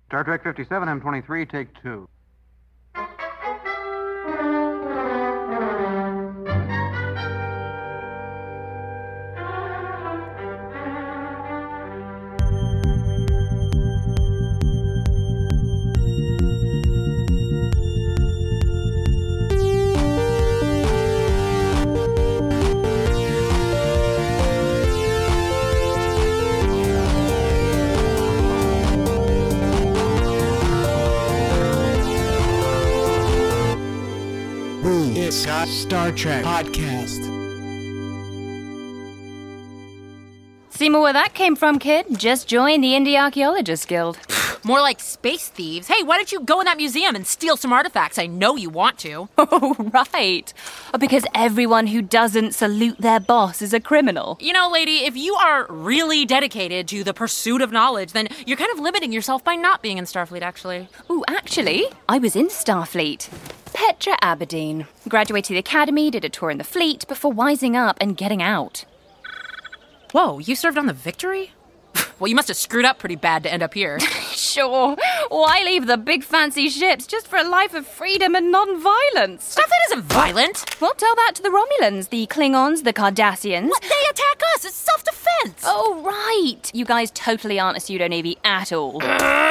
Star Trek 57, M23, take 2. Star Trek Podcast. See more where that came from, kid? Just join the Indie Archaeologists Guild. More like space thieves. Hey, why don't you go in that museum and steal some artifacts? I know you want to. Oh, right. Because everyone who doesn't salute their boss is a criminal. You know, lady, if you are really dedicated to the pursuit of knowledge, then you're kind of limiting yourself by not being in Starfleet, actually. Ooh, actually, I was in Starfleet. Petra Aberdeen. Graduated the academy, did a tour in the fleet before wising up and getting out. Whoa, you served on the Victory? Well, you must have screwed up pretty bad to end up here. Sure. Why leave the big fancy ships just for a life of freedom and non-violence? Starfleet isn't violent. Well, tell that to the Romulans, the Klingons, the Cardassians. What? They attack us. It's self-defense. Oh, right. You guys totally aren't a pseudo-navy at all.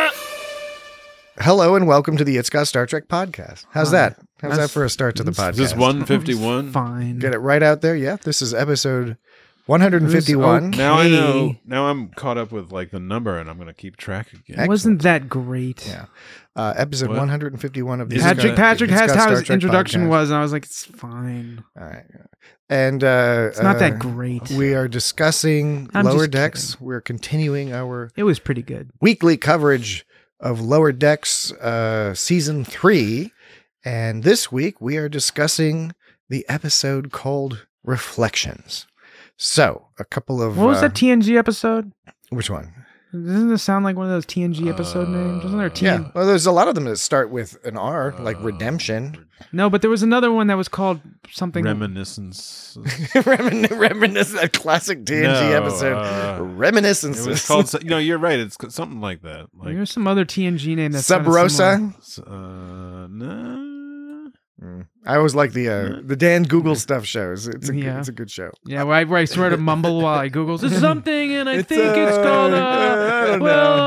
Hello and welcome to the It's Got Star Trek podcast. How's that? How's that for a start to the podcast? Is this 151? Fine. Get it right out there. Yeah, this is episode 151. Okay. Now I know. Now I'm caught up with like the number, and I'm going to keep track again. Excellent. Wasn't that great? Yeah. Episode What? 151 of the Patrick It's asked Got how Star his Trek introduction podcast. was, and I was like, it's fine. All right. And It's not that great. We are discussing I'm Lower just Decks. kidding. We're continuing our It was pretty good. weekly coverage of Lower Decks season 3. And this week we are discussing the episode called Reflections. So, a couple of... What was that TNG episode? Which one? Doesn't this sound like one of those TNG episode names? Wasn't there a TNG? Yeah. Well, there's a lot of them that start with an R, like Redemption. No, but there was another one that was called something. Reminiscence. Reminisce that classic TNG episode. Reminiscences. It was called. You're right. It's something like that. Like There's some other TNG name that's Sub kinda similar. Rosa. no. I always like the Dan Google stuff shows. It's a Yeah. it's a good show. Yeah, where I sort of mumble while I Google this something, and I It's, think it's called. I don't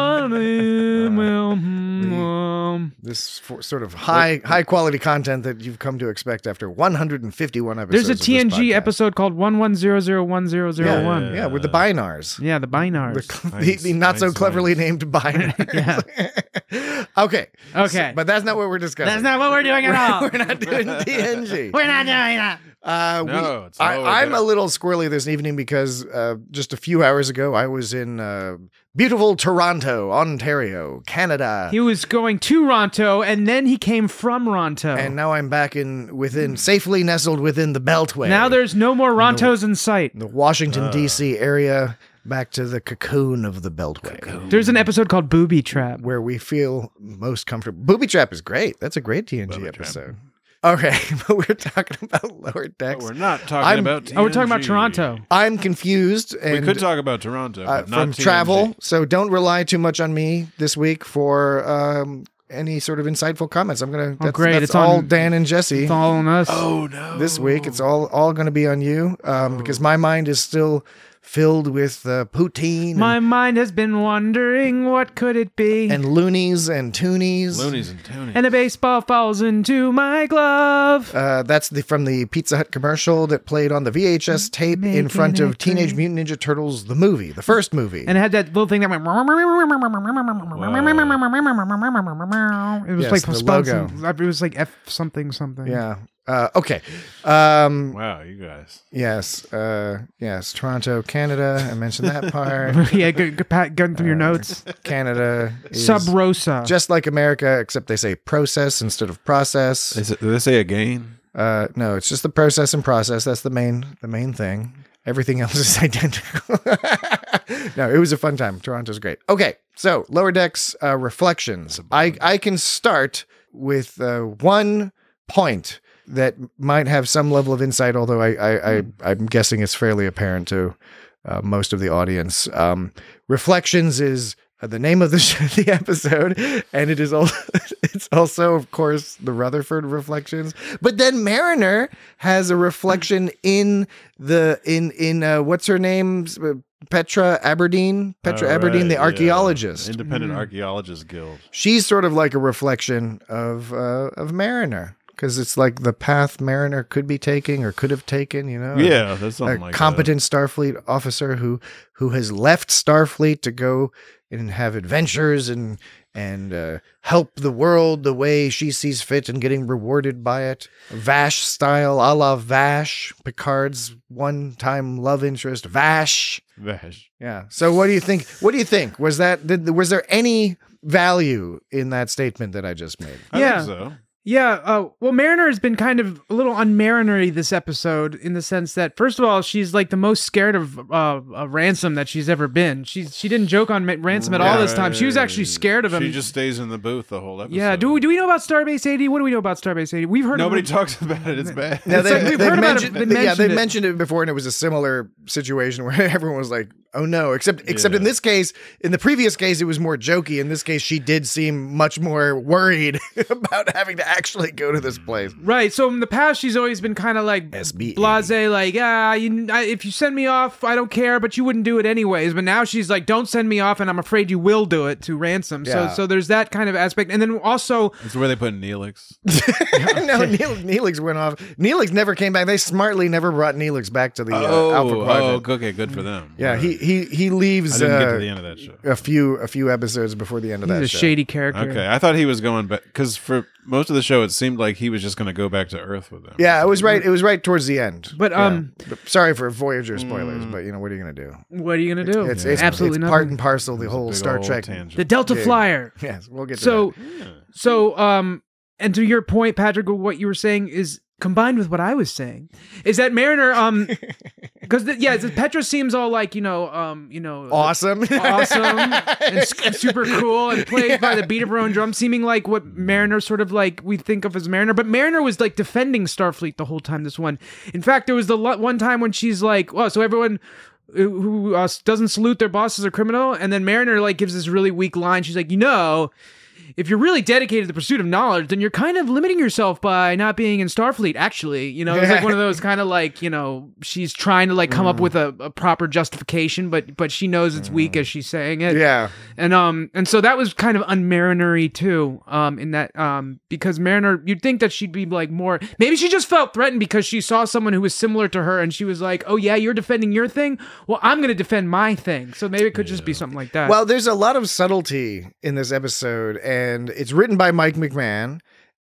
well, This sort of high quality content that you've come to expect after 151 episodes. there's a of this TNG podcast. episode called 11001001. Yeah, with the Binars. Yeah, the Binars. The not so Nice. cleverly named Binars. Okay. Okay. But that's not what we're discussing. That's not what we're doing at all. We're not doing TNG. We're not doing that. No, it's Lower I'm a Decks. little squirrely this evening because just a few hours ago I was in beautiful Toronto, Ontario, Canada. He was going to Ronto, and then he came from Ronto. And now I'm back safely nestled within the Beltway. Now there's no more Rontos in sight. the Washington, D.C. area, back to the cocoon of the Beltway, There's an episode called Booby Trap. where we feel most comfortable. Booby Trap is great. That's a great TNG Booby Trap. episode. Okay, but we're talking about Lower Decks. But we're not talking I'm- about TNG. Oh, we're talking about Toronto. I'm confused. We And could talk about Toronto, but not from TNG. travel, so don't rely too much on me this week for any sort of insightful comments. I'm gonna. That's, great. That's It's all on- Dan and Jesse. It's all on us. Oh no! This week, it's all going to be on you because my mind is still filled with poutine My mind has been wondering what could it be. and loonies and toonies. Loonies and Tony. And a baseball falls into my glove. That's from the Pizza Hut commercial that played on the VHS tape in front of Teenage Mutant Ninja Turtles, the movie, the first movie. And it had that little thing that went. It was Yes, like the spelled logo. It was like F something something. Yeah. Okay. Wow, you guys. Yes. Yes. Toronto, Canada. I mentioned that part. Yeah, good Pat, going through your notes. Canada is Sub Rosa. just like America, except they say process instead of process. Did they say again? No, it's just the process and process. That's the main thing. Everything else is identical. No, it was a fun time. Toronto's great. Okay, so Lower Decks reflections. I can start with one point that might have some level of insight, although I'm guessing it's fairly apparent to most of the audience. Reflections is the name of the episode, and it is also it's also, of course, the Rutherford reflections. But then Mariner has a reflection in what's her name? Petra Aberdeen, the archaeologist, Independent Archaeologist Guild. She's sort of like a reflection of Mariner. Because it's like the path Mariner could be taking or could have taken, Yeah, that's something like competent Starfleet officer who has left Starfleet to go and have adventures and help the world the way she sees fit and getting rewarded by it. Vash style, a la Vash, Picard's one-time love interest, Vash. Yeah. So what do you think? Was there any value in that statement that I just made? I think so. Yeah, well, Mariner has been kind of a little unmarinery this episode in the sense that, first of all, she's like the most scared of Ransom that she's ever been. She didn't joke on Ransom at all this time. She was actually scared of him. She just stays in the booth the whole episode. Yeah, do we know about Starbase 80? What do we know about Starbase 80? We've heard Nobody talks about it. It's bad. No, we've heard about it. They mentioned it before, and it was a similar situation where everyone was like, "Oh no!" Except in this case, in the previous case, it was more jokey. In this case, she did seem much more worried about having to actually go to this place. Right. So in the past, she's always been kind of like SBE. blasé, like, if you send me off, I don't care, but you wouldn't do it anyways. But now she's like, don't send me off, and I'm afraid you will do it to Ransom. Yeah. So there's that kind of aspect. And then also... It's where they put Neelix. No, Neelix went off. Neelix never came back. They smartly never brought Neelix back to the Alpha Quadrant. Okay, good for them. Yeah, he leaves I didn't get to the end of that show. a few episodes before the end of that show. He's a shady character. Okay, I thought he was going back because for most of the show it seemed like he was just going to go back to Earth with them. Yeah, it was right towards the end. But sorry for Voyager spoilers, but what are you going to do? What are you going to do? It's absolutely it's nothing. part and parcel the whole Big Star old Trek. tangent. The Delta Flyer. Yes, we'll get to that. So and to your point, Patrick, what you were saying is combined with what I was saying is that Mariner, because Petra seems all like awesome and super cool and played by the beat of her own drum, seeming like what Mariner sort of like we think of as Mariner, but Mariner was like defending Starfleet the whole time. This one, in fact, there was the one time when she's like, "Oh, so everyone." Who doesn't salute their boss as a criminal, and then Mariner like gives this really weak line. She's like, if you're really dedicated to the pursuit of knowledge, then you're kind of limiting yourself by not being in Starfleet, actually. It's like one of those kind of like, she's trying to like come up with a proper justification, but she knows it's weak as she's saying it. Yeah. And so that was kind of unmarinery too, in that, because Mariner, you'd think that she'd be like more, maybe she just felt threatened because she saw someone who was similar to her and she was like, oh yeah, you're defending your thing? Well, I'm going to defend my thing. So maybe it could just be something like that. Well, there's a lot of subtlety in this episode, and it's written by Mike McMahon.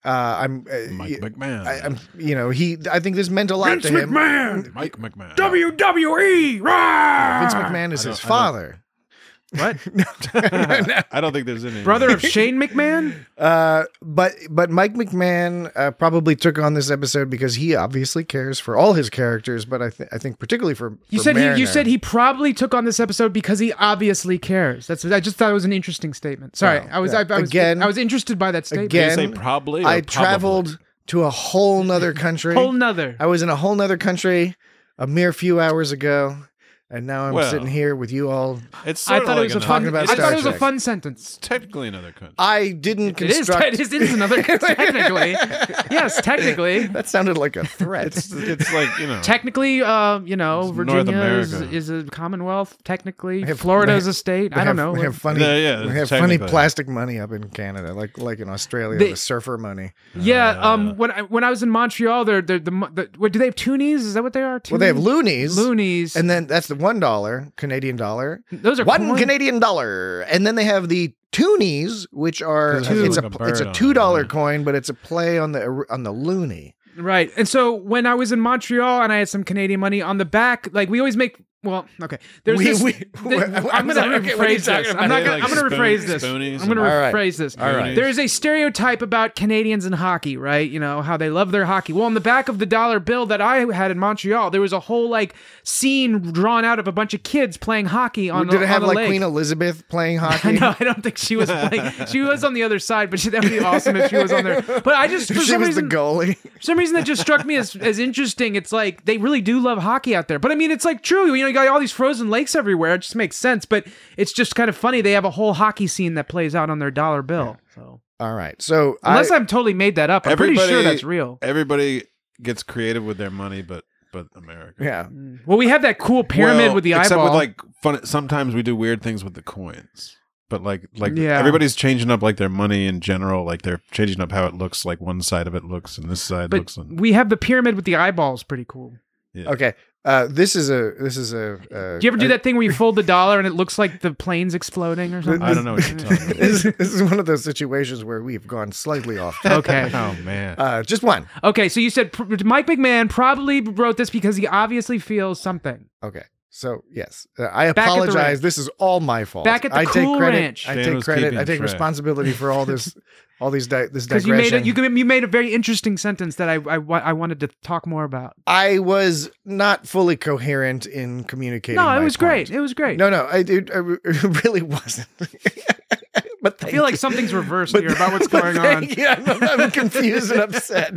Mike McMahon. I think this meant a lot to him. Mike McMahon. WWE! Rah! Vince McMahon is his father. What? I don't think there's any brother of Shane McMahon. But Mike McMahon probably took on this episode because he obviously cares for all his characters, but I think particularly for Mariner. You said he probably took on this episode because he obviously cares. I just thought it was an interesting statement. Sorry, I was interested by that statement. Again, you say probably. I traveled to a whole nother country. I was in a whole nother country a mere few hours ago. And now I'm sitting here with you all. It's I thought it was a fun. about I Star thought it was a Trek. fun sentence. It's technically another country. I didn't construct. It is another. Technically, yes, technically. That sounded like a threat. It's like Technically, Virginia is a commonwealth. Technically, Florida is a state. I don't know. We have funny. We have funny plastic money up in Canada, like in Australia, the surfer money. Yeah. When I was in Montreal, what do they have? Toonies? Is that what they are? Well, they have loonies. Loonies, and then that's the $1 Canadian dollar. Those are $1 Canadian dollar, and then they have the toonies, which are it's a $2 coin, but it's a play on the loony. Right. And so when I was in Montreal and I had some Canadian money on the back, like we always make. Well, okay. I'm going to rephrase this. I'm going to rephrase this. I'm going to rephrase this. All right. There is a stereotype about Canadians and hockey, right? How they love their hockey. Well, on the back of the dollar bill that I had in Montreal, there was a whole like scene drawn out of a bunch of kids playing hocky on. Did it have like lake. Queen Elizabeth playing hockey? No, I don't think she was playing. She was on the other side, but that would be awesome if she was on there. But I just for some reason the goalie. For some reason that just struck me as interesting. It's like they really do love hockey out there. But I mean, it's like true. you got all these frozen lakes everywhere. It just makes sense, but it's just kind of funny. They have a whole hockey scene that plays out on their dollar bill. So All right. So unless I'm totally made that up, I'm pretty sure that's real. Everybody gets creative with their money, but America. yeah. Well, we have that cool pyramid with the except eyeball. with like fun. Sometimes we do weird things with the coins. But like Yeah. everybody's changing up like their money in general. Like they're changing up how it looks. Like one side of it looks, and this side but looks. we have the pyramid with the eyeballs. Pretty cool. Yeah. Okay. This is a. Do you ever do that thing where you fold the dollar and it looks like the plane's exploding or something? I don't know what you're talking about. This is one of those situations where we've gone slightly off. Okay. Oh man. Just one. Okay, so you said Mike McMahon probably wrote this because he obviously feels something. Okay. So yes, I at the apologize. ranch. This is all my fault. Back at the I take Cool credit. Ranch. I Dan take was credit. keeping I take track. responsibility for all this, this Because digression. you made a very interesting sentence that I wanted to talk more about. I was not fully coherent in communicating. No, it my was point. great. It was great. No, it really wasn't. But I feel like something's reversed here about what's going on. Yeah, I'm confused and upset.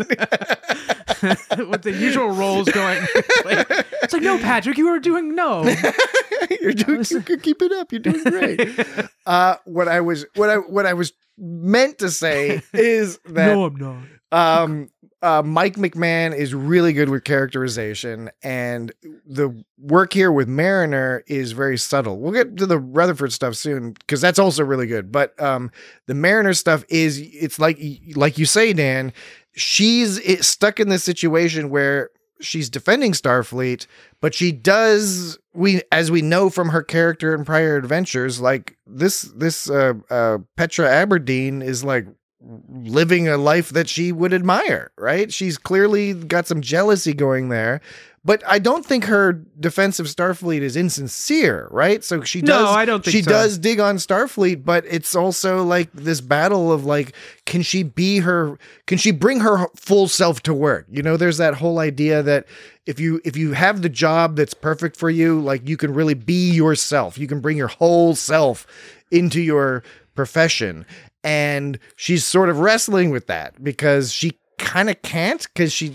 With the usual roles going. It's like, no, Patrick, you were doing no. You keep it up. You're doing great. What I was meant to say is that No, I'm not. Mike McMahon is really good with characterization, and the work here with Mariner is very subtle. We'll get to the Rutherford stuff soon because that's also really good. But the Mariner stuff it's like you say, Dan, she's stuck in this situation where she's defending Starfleet, but she does, as we know from her character in prior adventures, like this Petra Aberdeen is like living a life that she would admire, right? She's clearly got some jealousy going there, but I don't think her defense of Starfleet is insincere, right? So she does. No, I don't think she so. does dig on Starfleet, but it's also like this battle of like, can she bring her full self to work? You know, there's that whole idea that if you have the job that's perfect for you, like you can really be yourself. You can bring your whole self into your profession. And she's sort of wrestling with that because she kind of can't, because she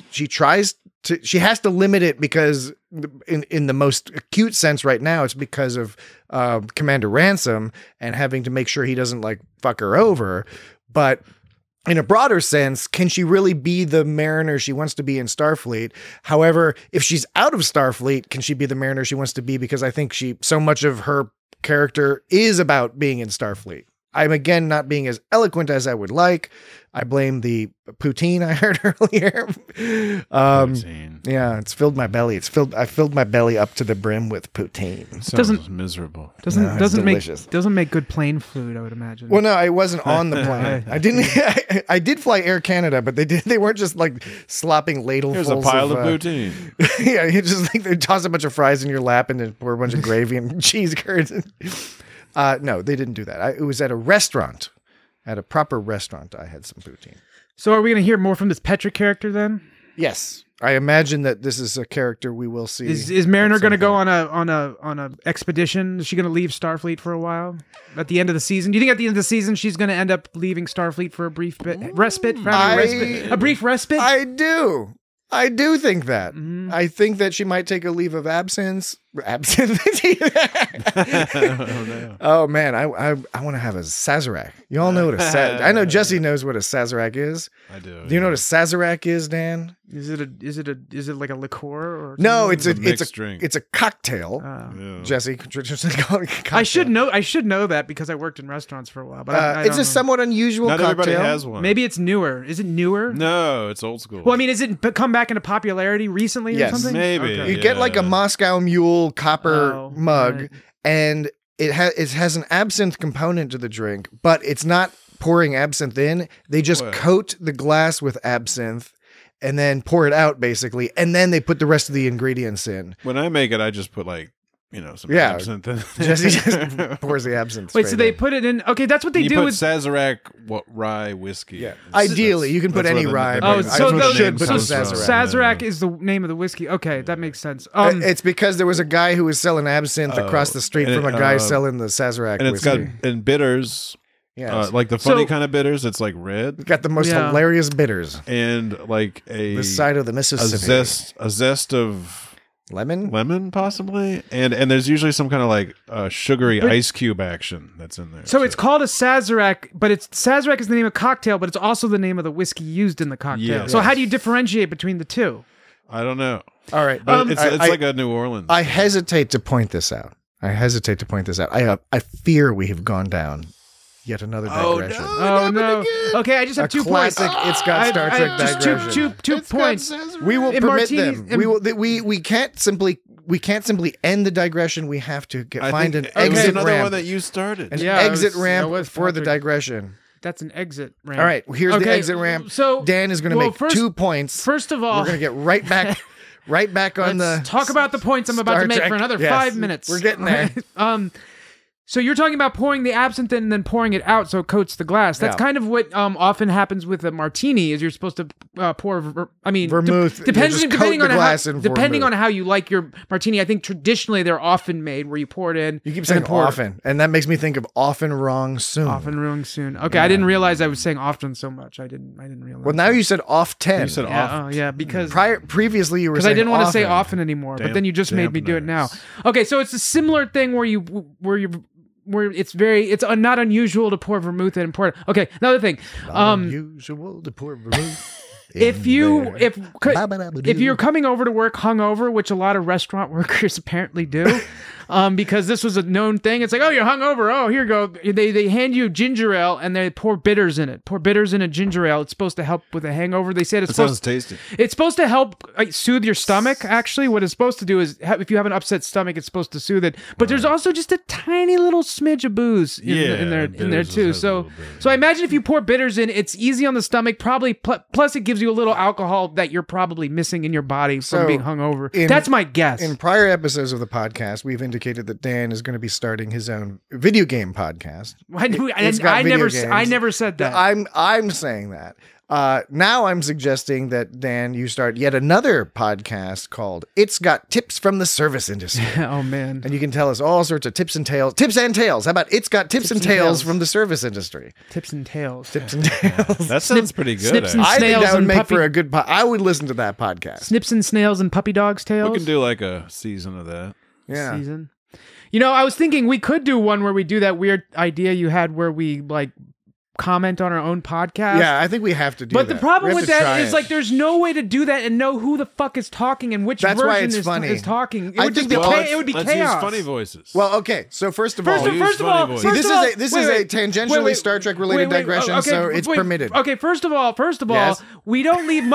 has to limit it because in the most acute sense right now, it's because of Commander Ransom and having to make sure he doesn't like fuck her over. But in a broader sense, can she really be the Mariner she wants to be in Starfleet? However, if she's out of Starfleet, can she be the Mariner she wants to be? Because I think so much of her character is about being in Starfleet. I'm again not being as eloquent as I would like. I blame the poutine I heard earlier. Yeah, it's filled my belly. I filled my belly up to the brim with poutine. Sounds miserable. Doesn't delicious. make good plane food, I would imagine. Well, no, I wasn't on the plane. I didn't. I did fly Air Canada, but they weren't just like slopping ladlefuls. Here's a pile of poutine. Yeah, you just like they toss a bunch of fries in your lap and then pour a bunch of gravy and cheese curds. No, they didn't do that. It was at a restaurant. At a proper restaurant, I had some poutine. So are we going to hear more from this Petra character then? Yes. I imagine that this is a character we will see. Is Mariner going to go on a expedition? Is she going to leave Starfleet for a while at the end of the season? Do you think at the end of the season she's going to end up leaving Starfleet for a brief respite? A brief respite? I do think that. Mm-hmm. I think that she might take a leave of absence. Absinthe. Oh man, I want to have a Sazerac. You all know what I know Jesse knows what a Sazerac is. I do. Do you know what a Sazerac is, Dan? Is it like a liqueur or No, something? it's a drink. It's a cocktail. Yeah. Jesse traditionally called it a cocktail. I should know that because I worked in restaurants for a while. But I it's don't a know. somewhat unusual Not cocktail. everybody has one. Maybe it's newer. Is it newer? No, it's old school. Well, I mean, is it come back into popularity recently Yes. or something? Maybe. Okay. You get like a Moscow Mule copper mug, right. and it has an absinthe component to the drink, but it's not pouring absinthe in. They just What? coat the glass with absinthe and then pour it out, basically, and then they put the rest of the ingredients in. When I make it, I just put like, some Yeah. absinthe in. Jesse just pours the absinthe. Wait, so straight they in. put it in? Okay, that's what they You do put with. Sazerac rye whiskey. Yeah. Ideally, you can put That's any where the- rye. the- Oh, I that's so where the suppose the, should name put so some comes from. Sazerac is the name of the whiskey. Okay, that makes sense. It's because there was a guy who was selling absinthe across the street and from a it, guy selling the Sazerac and it's got whiskey. in bitters, Yeah, like the funny So- kind of bitters. It's like red got the most Yeah. hilarious bitters. and like a This side of the a Mississippi. zest of lemon possibly, and there's usually some kind of like sugary ice cube action that's in there. So it's called a Sazerac, but Sazerac is the name of cocktail, but it's also the name of the whiskey used in the cocktail. Yes. So how do you differentiate between the two? I don't know. All right. But it's like a New Orleans. I hesitate to point this out. I fear we have gone down yet another digression. Oh no! Okay, I just have 2 points. Classic. It's got Star Trek just digression. two points. We will In permit Martini's- them. We can't simply end the digression. We have to find an it was exit another ramp. one that you started. An Yeah, it exit was- ramp that was for the Patrick. digression. That's an exit ramp. All right, here's the Okay, exit ramp. So Dan is going to make 2 points. First of all, We're going to get right back on the. let's talk about the points I'm about Star to make Trek. for another Yes. 5 minutes. We're getting there. So you're talking about pouring the absinthe in and then pouring it out so it coats the glass. That's Yeah. kind of what often happens with a martini. Is you're supposed to pour. Vermouth. Yeah, Depending, just coat depending the on glass in depending vermouth. on how you like your martini. I think traditionally they're often made where you pour it in. You keep and saying then pour it. often, and that makes me think of often wrong soon. Often wrong soon. Okay, I didn't realize I was saying often so much. I didn't realize. Well, now you said off 10. You said yeah, off. oh yeah, because Previously you were because saying I didn't want to say often. often anymore, but then you just made me do it now. Dampeners. Okay, so it's a similar thing where it's not unusual to pour vermouth in and pour it. Okay, another thing. Unusual to pour vermouth. If you're coming over to work hungover, which a lot of restaurant workers apparently do, because this was a known thing. It's like, oh, you're hungover. Oh, here you go. They hand you ginger ale and they pour bitters in it. Pour bitters in a ginger ale. It's supposed to help with a hangover. They said It sounds tasty. it's supposed to help soothe your stomach. Actually, what it's supposed to do is if you have an upset stomach, it's supposed to soothe it. But there's also just a tiny little smidge of booze in there bitters too. has a So little bit. so I imagine if you pour bitters in, it's easy on the stomach. Probably plus it gives you a little alcohol that you're probably missing in your body So, from being hungover. in- That's my guess. In prior episodes of the podcast, we've indicated that Dan is going to be starting his own video game podcast. It's got I video never games. said that. I'm saying that. Now I'm suggesting that, Dan, you start yet another podcast called It's Got Tips from the Service Industry. Oh man. And you can tell us all sorts of tips and tales. How about It's Got Tips and Tales from the service industry? Tips and tails. Tips and tales. That sounds pretty good. snips and actually. I think snails that would and make puppy- for a good I would listen to that podcast. Snips and snails and puppy dogs' tails. We can do like a season of that. Yeah. Season. You know, I was thinking we could do one where we do that weird idea you had where we like comment on our own podcast. Yeah, I think we have to do But that. the problem We have with to that try is it. like there's no way to do that and know who the fuck is talking and which That's why version it's is, funny. is talking. It I would think just be that- it would be Let's chaos. use funny voices. Well, okay. So first of all, use First of funny all, voices. See, this first of all- is a tangentially Star Trek related digression, so it's permitted. Okay, first of all, Yes. we don't leave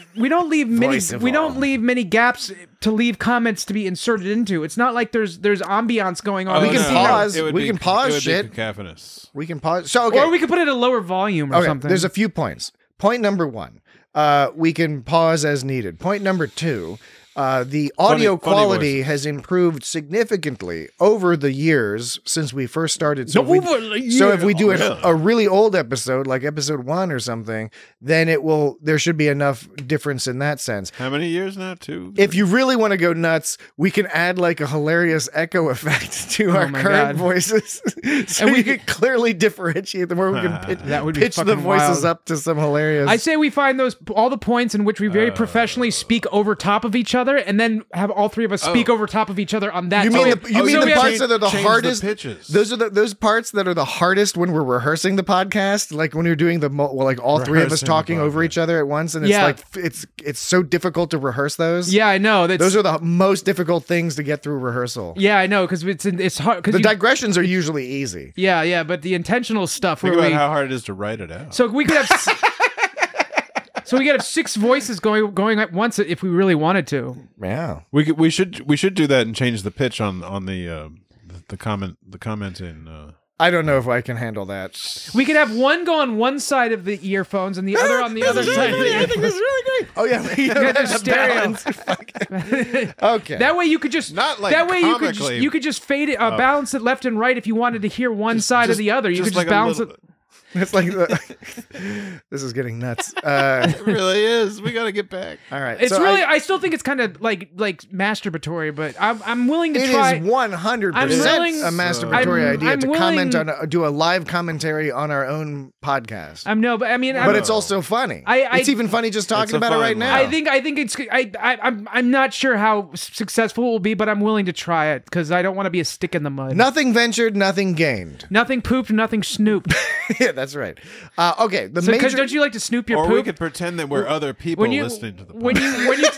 Voice of all. many gaps to leave comments to be inserted into. It's not like there's ambiance going on. We can pause. It would We be- can pause it would be shit. cacophonous. We can pause. So okay. Or we could put it at a lower volume or Okay, something. there's a few points. Point number 1, we can pause as needed. Point number 2, the audio funny quality voices. has improved significantly over the years since we first started. So, if we do a really old episode, like episode 1 or something, then there should be enough difference in that sense. How many years now? 2? If you really want to go nuts, we can add like a hilarious echo effect to our my current God. voices, so And we we can clearly differentiate them. Where we can That would be pitch the fucking voices wild. up to some hilarious. I say we find all the points in which we very professionally speak over top of each other, and then have all three of us speak over top of each other on that. You mean topic. the, you mean So the we have- parts that are the change the hardest? pitches. Those are those parts that are the hardest when we're rehearsing the podcast. Like when you're doing like all three of us Rehearsing the talking over podcast. each other at once, and it's Yeah. like it's so difficult to rehearse those. Yeah, I know. Those are the most difficult things to get through rehearsal. Yeah, I know because it's hard. Cause The digressions are usually easy. yeah, but the intentional stuff Think where about we how hard it is to write it out. so we could have. So we could have 6 voices going at once if we really wanted to. Yeah. We should do that and change the pitch on the commenting. I don't know if I can handle that. We could have one go on one side of the earphones and the other on the other side. Of the I think this is really great. Oh yeah, we Yeah, there's have stereo. balance. Okay. That way you could just Not like that way comically. you could just fade it balance it left and right if you wanted to hear one side or the other. You could just like balance a little, it. It's like this is getting nuts. It really is. We got to get back. All right. It's so really. I still think it's kind of like masturbatory, but I'm willing to it try. is 100% I'm willing- a masturbatory idea I'm to comment willing- on, do a live commentary on our own podcast. But I mean, But it's also funny. it's even funny just talking a about it fun right one. now. I think it's. I'm not sure how successful it will be, but I'm willing to try it because I don't want to be a stick in the mud. Nothing ventured, nothing gained. Nothing pooped, nothing snooped. Yeah, that's right. Okay, the So, major. don't you like to snoop your Or poop? we could pretend that we're other people listening to the podcast. when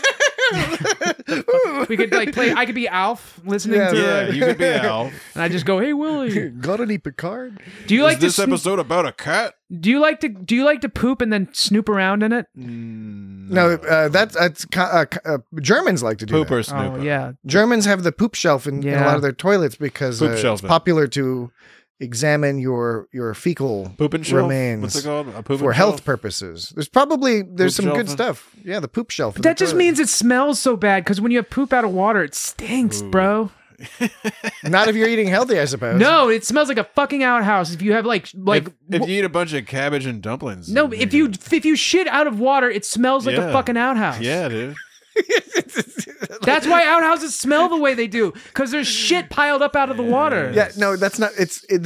you we could like play. I could be Alf listening to Yeah, it, you could be Al. and I just go, "Hey Willie, Got any Picard? do you Is like to this episode about a cat? do you like to poop and then snoop around in it?" No, that's Germans like to do Poop that. or snoop? Oh yeah, Germans have the poop shelf in a Yeah. lot of their toilets because Poop it's shelving. popular to examine your fecal Pooping shelf? remains What's it called? A pooping for health shelf? purposes. There's some Poop good shelving? stuff. Yeah, the poop shelf. in that the just toilet. means it smells so bad because when you have poop out of water, it stinks, bro. Not if you're eating healthy, I suppose. No, it smells like a fucking outhouse. If you have like If you eat a bunch of cabbage and dumplings. no, then if you shit out of water, it smells like a Yeah. fucking outhouse. Yeah, dude. That's why outhouses smell the way they do, because there's shit piled up out of the water. Yeah, no, that's not.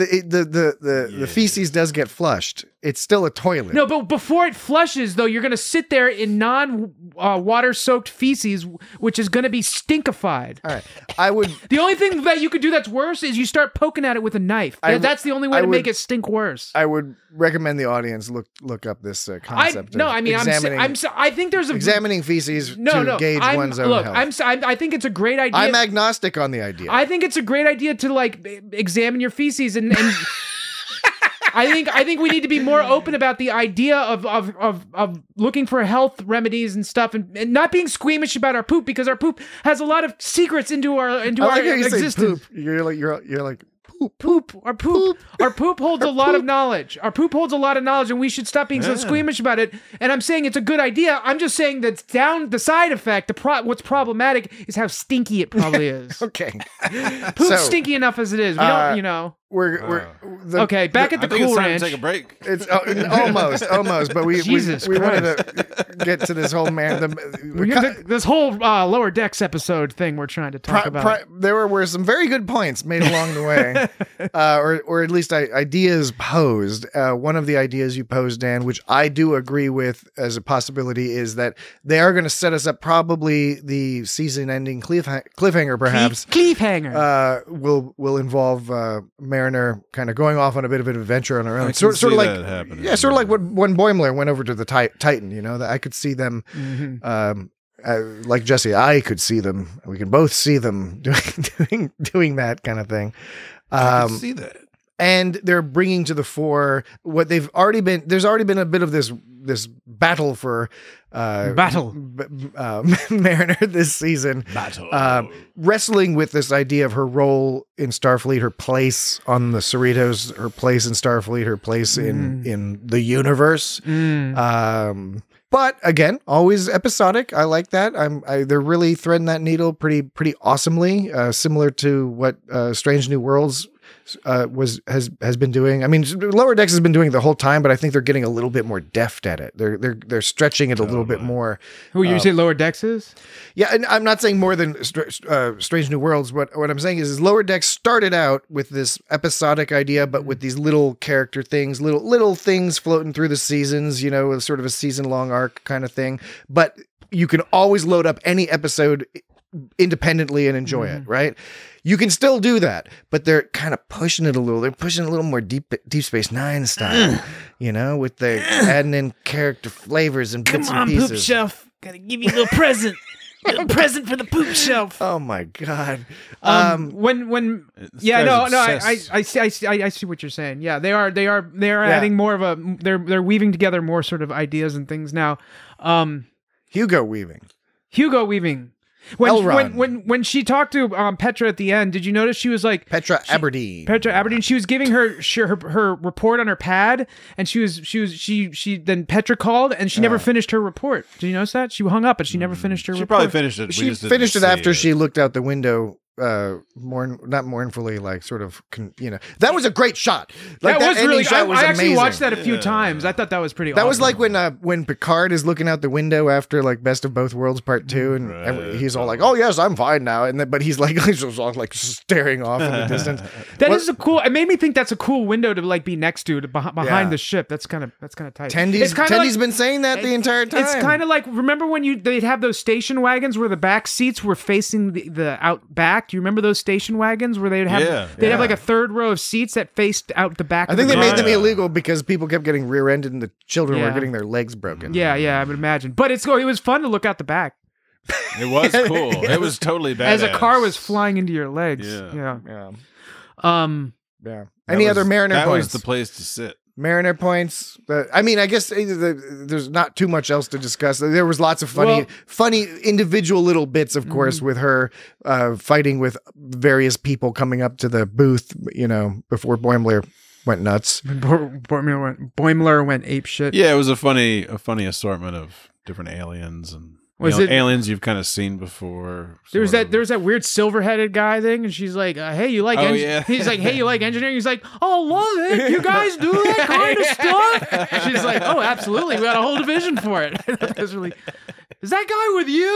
The feces does get flushed. It's still a toilet. No, but before it flushes, though, you're going to sit there in non-water-soaked feces, which is going to be stinkified. All right, I would. The only thing that you could do that's worse is you start poking at it with a knife. That's the only way to make it stink worse. I would recommend the audience look up this concept. I think there's a examining feces to gauge one's own health. I think it's a great idea. I'm agnostic on the idea. I think it's a great idea to like examine your feces and I think we need to be more open about the idea of looking for health remedies and stuff and not being squeamish about our poop because our poop has a lot of secrets into our I like how you say existence. poop. You're like Poop. Our poop holds a lot of knowledge. Our poop holds a lot of knowledge, and we should stop being so squeamish about it. And I'm saying it's a good idea. I'm just saying that down the side effect, what's problematic is how stinky it probably is. okay. Poop's stinky enough as it is. We don't, We're okay. Back at the I think Cool it's time Ranch. to take a break. It's almost, but we Jesus wanted to get to this whole This whole Lower Decks episode thing we're trying to talk about. There were some very good points made along the way, or at least ideas posed. One of the ideas you posed, Dan, which I do agree with as a possibility, is that they are going to set us up probably the season-ending cliffhanger, perhaps. Cliffhanger. Will involve Mariner kind of going off on a bit of an adventure on her own. I can Sort of see like that happening. yeah, sort of like when Boimler went over to the Titan. You know, that I could see them. Like Jesse, I could see them. We can both see them doing that kind of thing. I can see that. And they're bringing to the fore what they've already been. There's already been a bit of this battle for Mariner this season. Wrestling with this idea of her role in Starfleet, her place on the Cerritos, her place in Starfleet, her place in the universe. But again, always episodic. I like that. They're really threading that needle pretty awesomely, similar to what Strange New Worlds has been doing. I mean, Lower Decks has been doing it the whole time, but I think they're getting a little bit more deft at it. They're stretching it a little bit more. Who you say Lower Decks is? Yeah, and I'm not saying more than Strange New Worlds. What I'm saying is Lower Decks started out with this episodic idea, but with these little character things, little things floating through the seasons. You know, sort of a season-long arc kind of thing. But you can always load up any episode independently and enjoy it, right? You can still do that, but they're kind of pushing it a little. They're pushing a little more Deep Space Nine style, you know, with the adding in character flavors and bits and pieces. Poop shelf. Gotta give you a little present. A present for the poop shelf. Oh my god! When I see what you're saying. Yeah, they are adding more of a they're weaving together more sort of ideas and things now. Hugo weaving. When she talked to Petra at the end, did you notice she was like Petra Aberdeen? She was giving her report on her pad, and she then Petra called and she never finished her report. Did you notice that? She hung up, but she never finished her report. She probably finished it. She finished it after she looked out the window not mournfully, like sort of, that was a great shot. Like, that was ending really. shot was I actually amazing. watched that a few times. I thought that was pretty. That was awesome. like when Picard is looking out the window after like Best of Both Worlds Part 2, and he's all like, "Oh yes, I'm fine now," and then, but he's like just all like staring off in the distance. That is a cool. It made me think that's a cool window to like be next to behind the ship. That's kind of tight. Tendy's been saying that the entire time. It's kind of like, remember when they'd have those station wagons where the back seats were facing the out back? Do you remember those station wagons where they'd have have like a third row of seats that faced out the back? I think they made them illegal because people kept getting rear-ended and the children were getting their legs broken. Yeah, I would imagine. But it was fun to look out the back. It was cool. It was totally badass. As a car was flying into your legs. Yeah. That Any was- other Mariner that points? was the place to sit. Mariner points. I mean, I guess there's not too much else to discuss. There was lots of funny individual little bits, of course, with her fighting with various people coming up to the booth, before Boimler went nuts. Boimler went ape shit. Yeah, it was a funny assortment of different aliens and aliens you've kind of seen before. There's that weird silver-headed guy thing, and she's like, "Hey, you like?" He's like, "Hey, you like engineering?" He's like, "Oh, love it. You guys do that kind of stuff." She's like, "Oh, absolutely. We got a whole division for it." That's really. Is that guy with you?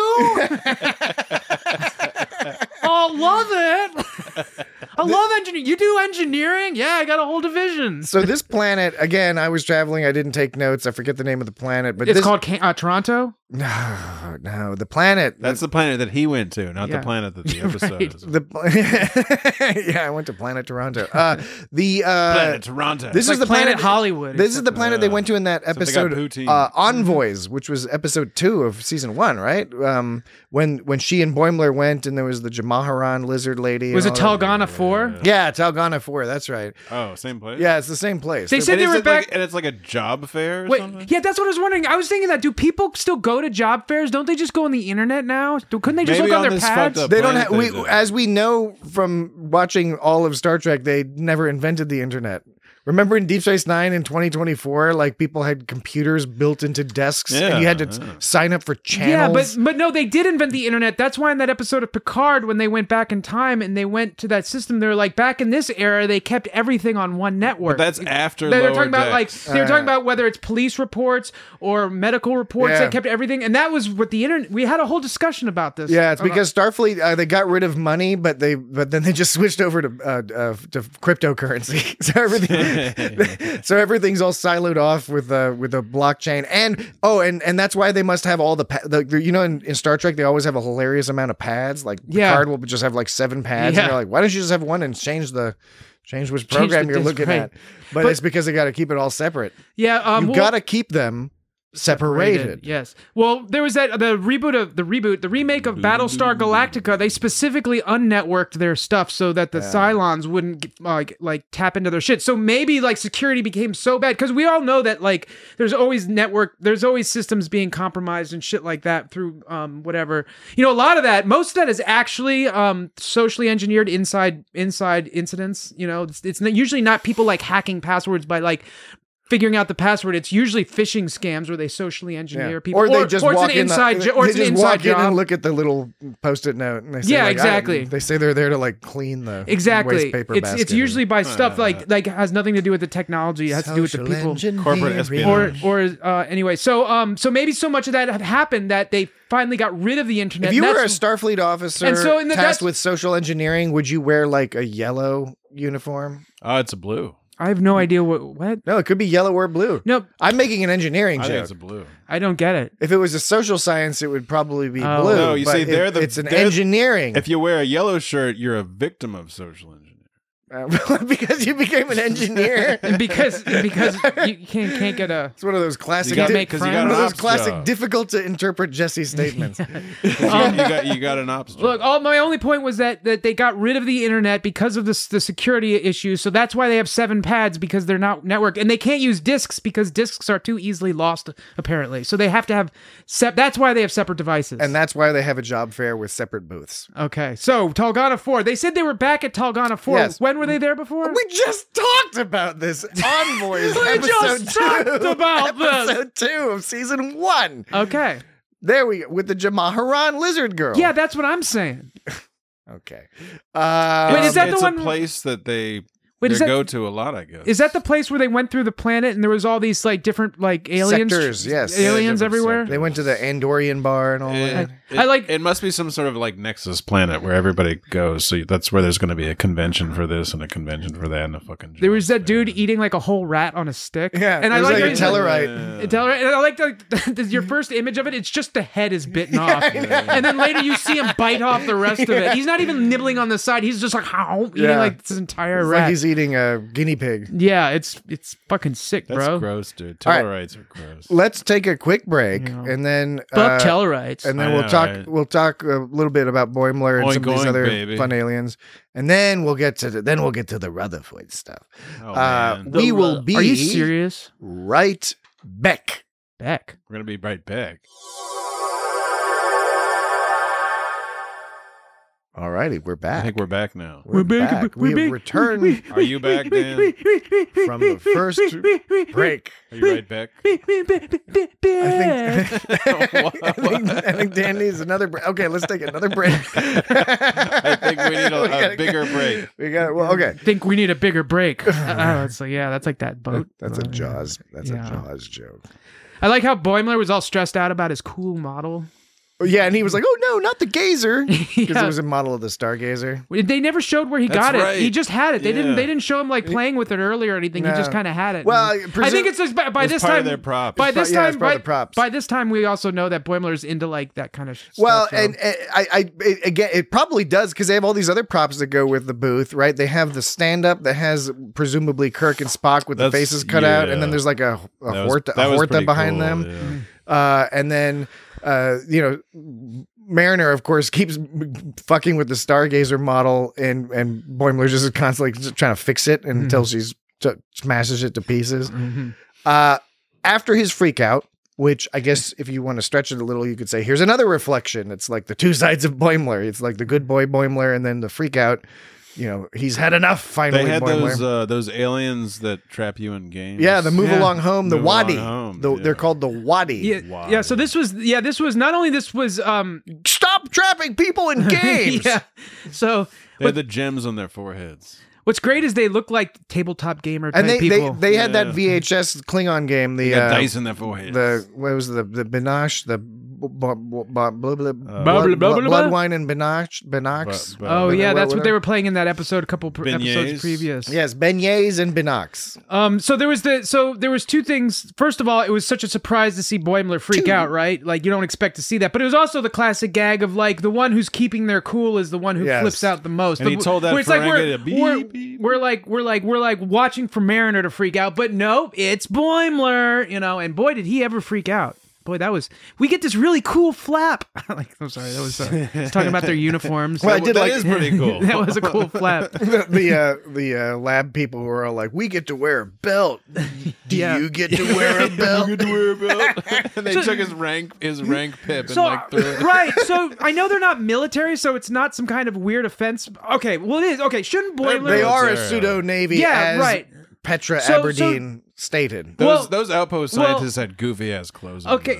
Oh, love it. I love engineering. You do engineering? Yeah, I got a whole division. So this planet, again, I was traveling. I didn't take notes. I forget the name of the planet, but It's called Toronto. No, the planet. That's the planet that he went to, not the planet that the episode is. I went to Planet Toronto. Planet Toronto. This is like the planet Hollywood. This is the planet they went to in that they got episode, poutine. Envoys, which was episode 2 of season 1, right? When she and Boimler went, and there was the Jamaharan lizard lady. Was it and all that. Talgana 4? Yeah, Talgana 4. That's right. Oh, same place. Yeah, it's the same place. They said they were back. and it's like a job fair or Wait, something? yeah, that's what I was wondering. I was thinking that. Do people still go to job fairs? Don't they just go on the internet now? Couldn't they just Maybe look on on their this pads? fucked up They don't planet have. they do. As we know from watching all of Star Trek, they never invented the internet. Remember in Deep Space Nine in 2024, like people had computers built into desks, and you had to sign up for channels. Yeah, but no, they did invent the internet. That's why in that episode of Picard, when they went back in time and they went to that system, they were like, back in this era, they kept everything on one network. But that's after They were Lower talking about Decks. they were talking about whether it's police reports or medical reports. Yeah. They kept everything, and that was what the internet. We had a whole discussion about this. Yeah, it's because Starfleet they got rid of money, but then they just switched over to cryptocurrency. So everything's all siloed off with a blockchain, and that's why they must have all in Star Trek they always have a hilarious amount of pads. Like Picard will just have like 7 pads, and they're like, why don't you just have one and change which program the you're disk, looking right. at? But it's because they got to keep it all separate. Yeah, You got to keep them separated. Yes. Well, there was the remake of Battlestar Galactica. They specifically unnetworked their stuff so that the Cylons wouldn't like tap into their shit. So maybe like security became so bad because we all know that like there's always systems being compromised and shit like that through whatever. A lot of most of that is actually socially engineered inside incidents. It's usually not people like hacking passwords by like figuring out the password. It's usually phishing scams where they socially engineer people, or they just walk in job. and look at the little post-it note, and they say, exactly. They say they're there to like clean the waste paper basket. It's usually by stuff like has nothing to do with the technology. It has to do with the people. Corporate espionage. Or anyway, so maybe so much of that had happened that they finally got rid of the internet. If you were a Starfleet officer and so tasked with social engineering, would you wear like a yellow uniform? Oh, it's a blue. I have no idea what. No, it could be yellow or blue. No, I'm making an engineering I joke. think it's a blue. I don't get it. If it was a social science, it would probably be blue. No, you but see, it's an engineering. If you wear a yellow shirt, you're a victim of social engineering. Because you became an engineer. because you can't get a. It's one of those classic. You got one of those ops classic, job. difficult to interpret Jesse statements. you got an option. Look, my only point was that they got rid of the internet because of the security issues. So that's why they have 7 pads, because they're not networked, and they can't use disks because disks are too easily lost. Apparently, so they have to have that's why they have separate devices, And that's why they have a job fair with separate booths. Okay, so Talgana 4. They said they were back at Talgana 4. Yes. When were they there before? We just talked about this. Envoys. We just talked about this. Episode 2 of season 1. Okay. There we go. With the Jamaharan lizard girl. Yeah, that's what I'm saying. Okay. Wait, is that the it's one- a place that they Wait, is they that- go to a lot, I guess. Is that the place where they went through the planet and there was all these like different like aliens? Sectors, yes. Aliens Yeah, different everywhere? sectors. They went to the Andorian bar and all that. I like- It must be some sort of like Nexus planet where everybody goes. So that's where there's going to be a convention for this and a convention for that and a fucking. There was that jobs dude fair. eating like a whole rat on a stick. Yeah, and I it was like, like a it- Tellarite. And I like your first image of it. It's just the head is bitten off, and then later you see him bite off the rest of it. He's not even nibbling on the side. He's just like eating Yeah. like this entire It's rat. like he's eating a guinea pig. Yeah, it's fucking sick, That's bro. gross, dude. All right. Tellarites are gross. Let's take a quick break, and then Fuck Tellarites. and then I we'll know, talk. right? We'll talk a little bit about Boimler and Oink, some of these oink, other baby. fun aliens, and then we'll get to the Rutherford stuff. Oh, man. We will be. Are you serious, Right back. Beck? We're gonna be right back. All righty, we're back. I think we're back now. We're back. We have returned Are you back, Dan? from the first break. Are you right back? I think Dan needs another break. Okay, let's take another break. I think we need a bigger break. We got well. Okay, Think we need a bigger break. It's like that's like that boat. that's a Jaws. That's Yeah. a Jaws joke. I like how Boimler was all stressed out about his cool model. Oh, yeah, and he was like, "Oh no, not the gazer," because Yeah. it was a model of the Stargazer. They never showed where he That's got it. right. He just had it. They Yeah. didn't show him like playing with it earlier or anything. No. He just kind of had it. Well, And I think it's just by It's this part of time. their props. By this Yeah, it's time, part by, of the props. by this time, we also know that Boimler's into like that kind of stuff. Well, so- and again, it probably does because they have all these other props that go with the booth, right? They have the stand-up that has presumably Kirk and Spock with the That's- faces cut out, and then yeah. there's like a That was Horta pretty behind cool, them. yeah. And then, Mariner, of course, keeps fucking with the Stargazer model, and Boimler just is constantly just trying to fix it until she's smashes it to pieces. After his freak out, which I guess if you want to stretch it a little, you could say here's another reflection. It's like the two sides of Boimler. It's like the good boy Boimler, and then the freak out. He's had enough. Finally, They had Boimler. those aliens that trap you in games. Yeah, the move Yeah. along home, the Move Along Wadi. Home, They're yeah. called the Wadi. yeah. So this was not only this was Stop trapping people in games. yeah. So They had the gems on their foreheads. what's great is they look like tabletop gamer type And they people. they had that Yeah. VHS Klingon game. The They got dice in their foreheads. what was the Binosh, the blah, blah. blood wine and Binosh. Oh yeah, that's what they whatever. were playing in that episode. A couple episodes Beignets. previous. Yes, beignets and Binox. So there was two things. First of all, it was such a surprise to see Boimler freak out, right? Like you don't expect to see that. But it was also the classic gag of like the one who's keeping their cool is the one who Yes. flips out the most. And he told that where it's like Ferengi to beep, we're, beep. we're like watching for Mariner to freak out, but no, it's Boimler, and boy did he ever freak out. Boy, we get this really cool flap. I'm sorry, that was I was talking about their uniforms. Well, I did That like is pretty cool. That was a cool flap. the lab people who are all like, we get to wear a belt. Do Yeah. you get to wear a belt? And they took his rank pip and So like threw it. right, so I know they're not military, so it's not some kind of weird offense. Okay, well it is. Okay, shouldn't Boimler? They are a Military. pseudo navy, Yeah, as right. Petra So- Aberdeen stated. Those outpost scientists had goofy ass clothes. on. Okay.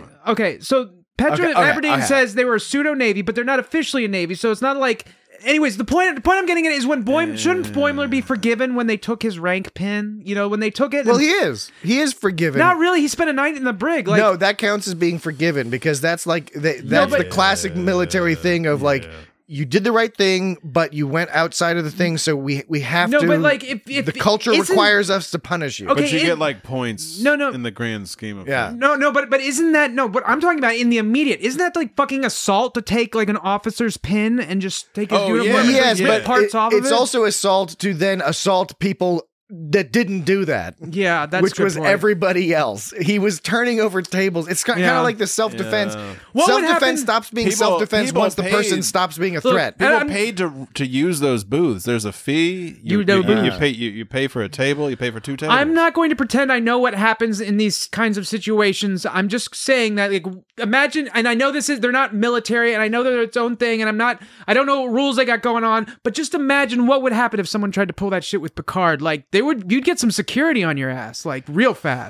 So Petra Okay, Aberdeen okay. says they were a pseudo navy, but they're not officially a navy, so it's not like. Anyways, the point I'm getting at is when shouldn't Boimler be forgiven when they took his rank pin? When they took it. Well, and- he is forgiven. not really. He spent a night in the brig. Like, no, that counts as being forgiven because that's like that's but- the classic military thing of like you did the right thing, but you went outside of the thing, so we have No, to. but, like, if the culture isn't- requires us to punish you. Okay, But you it- get like points No. in the grand scheme of Yeah. things. No, but isn't that what I'm talking about in the immediate? Isn't that like fucking assault to take like an officer's pin and just take his Oh, uniform yeah. and Yes, rip but parts off of it's it? also assault to then assault people that didn't do that. Yeah, that's a which good was point. everybody else. He was turning over tables. It's kind Yeah. of like the self-defense. Yeah. What would happen- Self-defense stops being People- self-defense people once the person paid. stops being a Look, threat. and People I'm- paid to use those booths. There's a fee. You know you booths. pay you pay for a table. You pay for 2 tables. I'm not going to pretend I know what happens in these kinds of situations. I'm just saying that, like, imagine, and I know they're not military, and I know they're its own thing, and I don't know what rules they got going on, but just imagine what would happen if someone tried to pull that shit with Picard. Like, you'd get some security on your ass, like, real fast.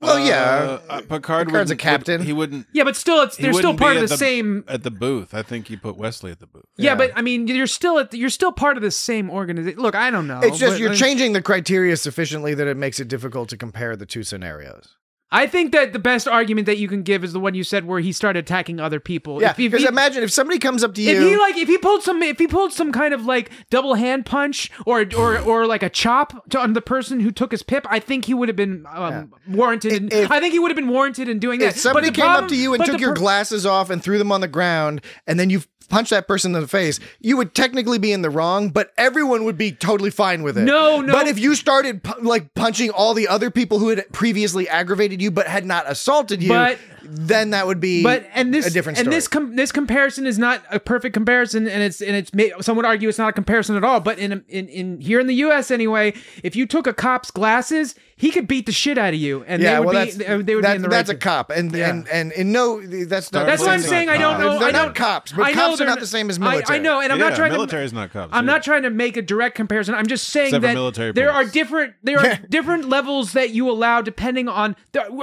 Well, yeah. Picard's Picard's a captain. He wouldn't. Yeah, but still, they're still wouldn't part be of the same. at the booth. I think you put Wesley at the booth. Yeah, but I mean, you're still part of the same organization. Look, I don't know. It's just but, you're changing the criteria sufficiently that it makes it difficult to compare the two scenarios. I think that the best argument that you can give is the one you said where he started attacking other people. Yeah, because imagine if somebody comes up to you. If he pulled some kind of like double hand punch or like a chop on the person who took his pip, I think he would have been warranted. I think he would have been warranted in doing that. If somebody came up to you and took your glasses off and threw them on the ground, and then you punch that person in the face, you would technically be in the wrong, but everyone would be totally fine with it. No. But if you started punching all the other people who had previously aggravated you but had not assaulted you, then that would be a different story. And this comparison is not a perfect comparison, and some would argue it's not a comparison at all. But in here in the U.S. anyway, if you took a cop's glasses, he could beat the shit out of you, and they would be in the right. That's a cop, and no, that's not. That's what I'm saying. I don't know. They're not cops, but cops are not the same as military. I know, and I'm not trying military's not cops. I'm not trying to make a direct comparison. I'm just saying Except for that military there are police. different levels that you allow depending on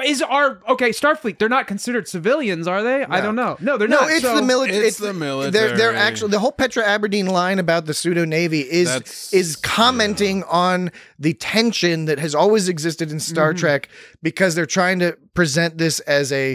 Starfleet. They're not considered civilians, are they? I don't know. No, they're not. No, it's the military. It's the military. They're actually the whole Petra Aberdeen line about the pseudo navy is commenting on the tension that has always existed in Star Trek, because they're trying to present this as a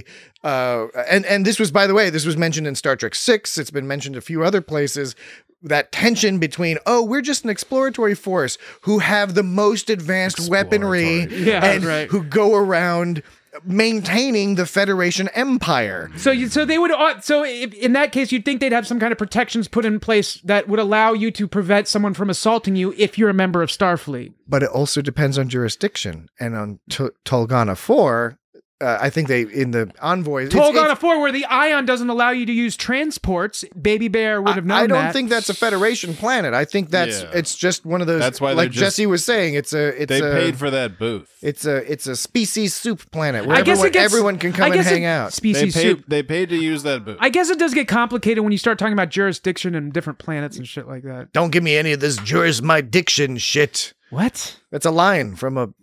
and this was, by the way, this was mentioned in Star Trek 6. It's been mentioned a few other places. That tension between, we're just an exploratory force who have the most advanced weaponry who go around maintaining the Federation empire. So they would. So in that case, you'd think they'd have some kind of protections put in place that would allow you to prevent someone from assaulting you if you're a member of Starfleet. But it also depends on jurisdiction, and on Tolgana 4. I think in the envoys. Tolgana 4, where the Ion doesn't allow you to use transports, Baby Bear would have known that. I don't think that's a Federation planet. I think it's just one of those. That's why, like Jesse was saying, they paid for that booth. It's a species soup planet where everyone can come and hang out. Soup. They paid to use that booth. I guess it does get complicated when you start talking about jurisdiction and different planets and shit like that. Don't give me any of this jurisdiction shit. What? That's a line from a.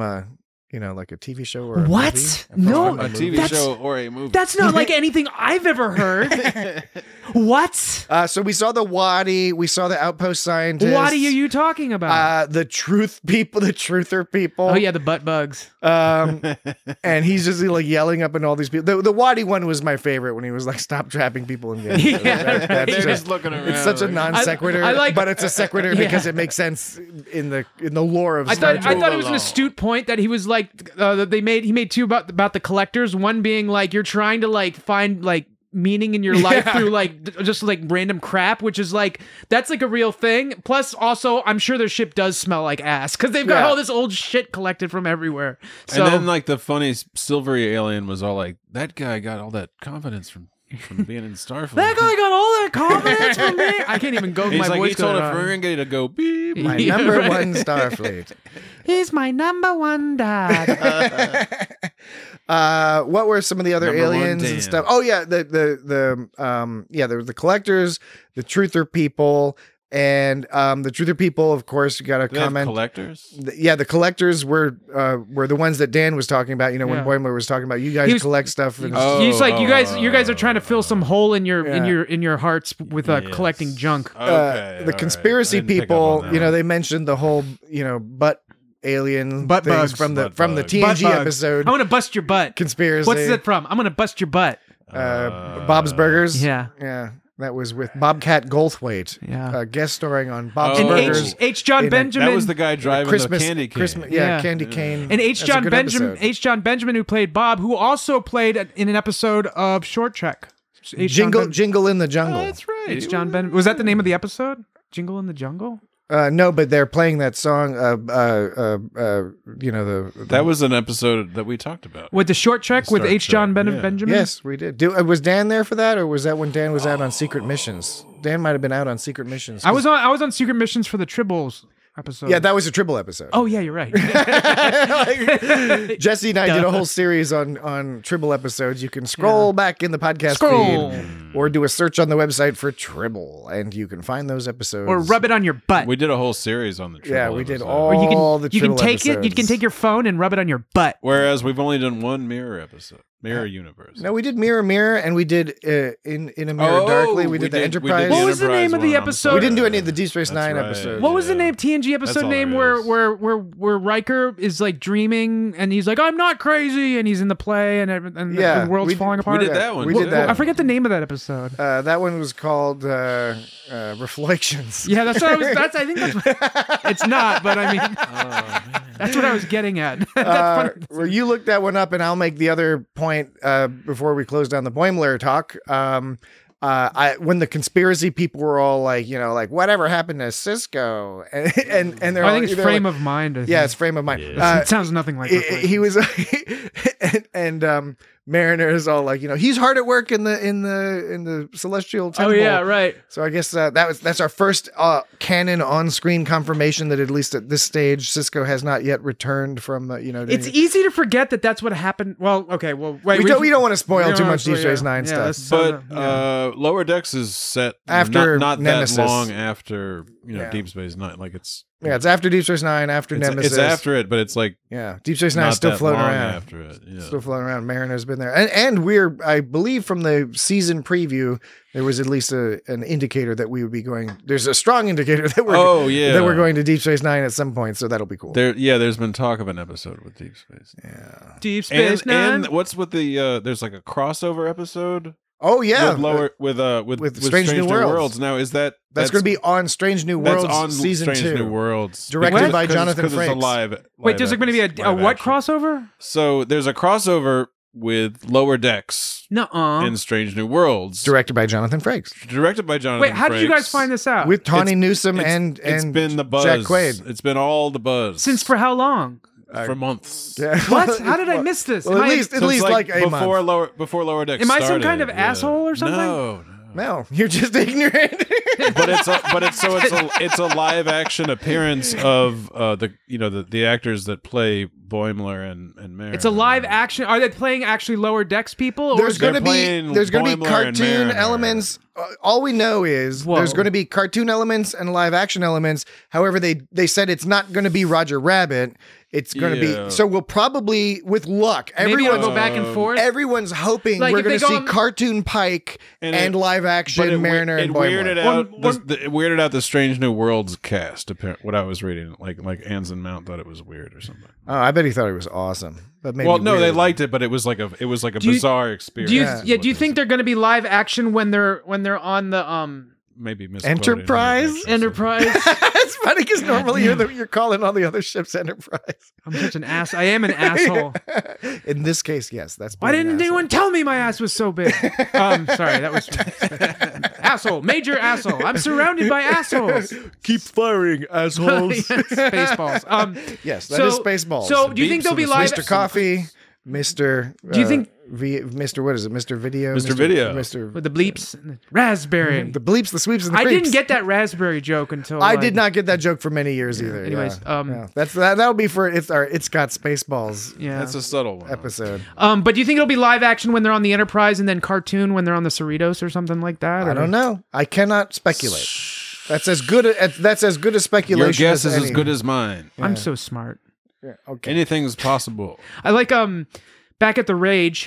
Like a TV show or a what? movie? No, a TV show or a movie. That's not like anything I've ever heard. What? So we saw the Wadi. We saw the Outpost scientists. What are you talking about? The truth people, the truther people. Oh yeah, the butt bugs. And he's just like yelling up at all these people. The Wadi one was my favorite when he was like, "Stop trapping people in games." They're just looking around. It's such a non sequitur, but it's a sequitur because it makes sense in the lore of Star Trek. I thought it was an astute point that he was like he made two about the collectors. One being like you're trying to like find like meaning in your life through like just like random crap, which is like that's like a real thing. Plus, also, I'm sure their ship does smell like ass because they've got all this old shit collected from everywhere. So, and then like the funny silvery alien was all like, that guy got all that confidence from being in Starfleet. That guy got all that confidence from me. I can't even go with my voice. He told a Ferengi to go beep. My number one Starfleet. He's my number one dad. What were some of the other aliens and stuff? Oh yeah, there were the collectors, the truther people, and the truther people. Of course, you got to comment. Collectors. The collectors were the ones that Dan was talking about. When Boimler was talking about, you guys collect stuff. And he's like, you guys are trying to fill some hole in your hearts with collecting junk. The conspiracy people, they mentioned the whole butt alien butt things bugs from the TNG episode. I'm gonna bust your butt. Conspiracy. What's it from? I'm gonna bust your butt. Bob's Burgers. Yeah. That was with Bobcat Goldthwait. Yeah. Guest starring on Bob's Burgers. H. John Benjamin. That was the guy driving the candy cane. Candy cane. And H. John Benjamin, who played Bob, who also played in an episode of Short Trek. Jingle in the Jungle. Oh, that's right. H. John Ben. Was that the name of the episode? Jingle in the Jungle? No, but they're playing that song. That was an episode that we talked about with the Short Trek with H. John Benjamin. Yes, we did. Was Dan there for that, or was that when Dan was out on secret missions? Dan might have been out on secret missions. I was on secret missions for the Tribbles. episode. Yeah, that was a Tribble episode. Oh yeah, you're right. Like, Jesse and I did a whole series on Tribble episodes. You can scroll back in the podcast feed or do a search on the website for Tribble, and you can find those episodes. Or rub it on your butt. We did a whole series on the Tribble. Yeah, we did episode. all Or you can the you can Tribble take it. You episodes. can take your phone and rub it on your butt. Whereas we've only done one Mirror episode, Mirror Universe. No, we did Mirror, and we did in a Mirror Darkly. We did the Enterprise. What was the Enterprise name of the one on episode? We didn't do any of the Deep Space That's Nine right. episodes. What was the Yeah. name TNG That's episode all name there where is. Riker is like dreaming and he's like, I'm not crazy, and he's in the play and Yeah, the world's we- falling We apart. did that one. We too. did that. I forget the name of that episode. That one was called Reflections. Yeah, that's what I was. I think that's. It's not, but I mean, that's what I was getting at. That's funny. Well, you look that one up, and I'll make the other point before we close down the Boimler talk. When the conspiracy people were all like, like whatever happened to Cisco, and they're I all, think it's they're frame like, of mind. I think. yeah, it's frame of mind. It sounds nothing like He was, and Mariner is all like, he's hard at work in the celestial Oh temple. yeah, right. So I guess that's our first canon on-screen confirmation that at least at this stage, Cisco has not yet returned from It's easy to forget that that's what happened. Well, okay. Well, wait. we don't want to spoil we too don't much wanna Deep spoil- Space Nine yeah, stuff. But Lower Decks is set After not Nemesis. that long after Yeah. Deep Space Nine. Like it's It's after Deep Space Nine, after Nemesis. It's after it, but it's like Yeah, Deep Space Nine is not still that floating long around. after it. Yeah. Still floating around. Mariner's been there, and we're, I believe, from the season preview, there was at least an indicator that we would be going. There's a strong indicator that we're that we're going to Deep Space Nine at some point, so that'll be cool. There's been talk of an episode with Deep Space. Yeah. Deep Space Nine. And what's with the there's like a crossover episode Oh yeah, with Strange New Worlds. Now is that's going to be on Strange New Worlds that's on season Strange 2, New Worlds, directed by Jonathan Frakes. It's a Frakes. live Wait, there's going to be a what action. crossover? So there's a crossover with Lower Decks Nuh-uh. in Strange New Worlds, Directed by Jonathan Frakes, directed by Jonathan. Wait, how did you guys Frakes. find this out? with Tawny It's- Newsome it's and been the buzz. Jack Quaid. It's been all the buzz Since for how long? for months. Yeah. What? How did I miss this? Well, Am at I- least So it's like a before month. Lower Decks. Am I some started, kind of yeah. asshole or something? No. No, you're just ignorant. but it's a live action appearance of the actors that play Boimler and Mariner. It's a live action. Are they playing actually Lower Decks people? Or There's is going to playing be Boimler and cartoon Mariner. elements. All we know is Whoa. there's going to be cartoon elements and live action elements. However, they said it's not going to be Roger Rabbit. It's going to Yeah. be, so we'll probably, with luck, maybe it'll go back and forth? everyone's hoping Like, we're if going they to go see on- cartoon Pike and, And it- live action But it Mariner and weirded Boimler. out One- it weirded out the Strange New Worlds cast. What I was reading, like Anson Mount thought it was weird or something. Oh, I bet he thought it was awesome. But maybe Well, no, they weird. liked it, but it was like a Do you- bizarre experience. Do you, is yeah? what Do you they think said. they're going to be live action when they're on the maybe misquoted Enterprise? here, actually. Enterprise? It's funny because normally you're calling all the other ships Enterprise. I'm such an ass. I am an asshole. In this case, yes, that's. Why being an didn't asshole. anyone tell me my ass was so big? Sorry, that was asshole, major asshole. I'm surrounded by assholes. Keep firing, assholes. Spaceballs. Yes, that is Spaceballs. So, do you think Beeps there'll be and live? Mr. Coffee, Mr. Do you think- Mr. What is it? Mr. Video. Mr. Video. Mr. With the bleeps, and the raspberry. The bleeps, the sweeps, and the I creeps. didn't get that raspberry joke until I like, did not get that joke for many years either. Anyways, yeah. That'll be for It's Got Spaceballs Yeah. That's a subtle one. episode. But do you think it'll be live action when they're on the Enterprise and then cartoon when they're on the Cerritos or something like that? I or- don't know. I cannot speculate. That's as good a speculation. Your guess is as any. good as mine. I'm so smart. Yeah, okay. Anything's possible. I like back at the Rage.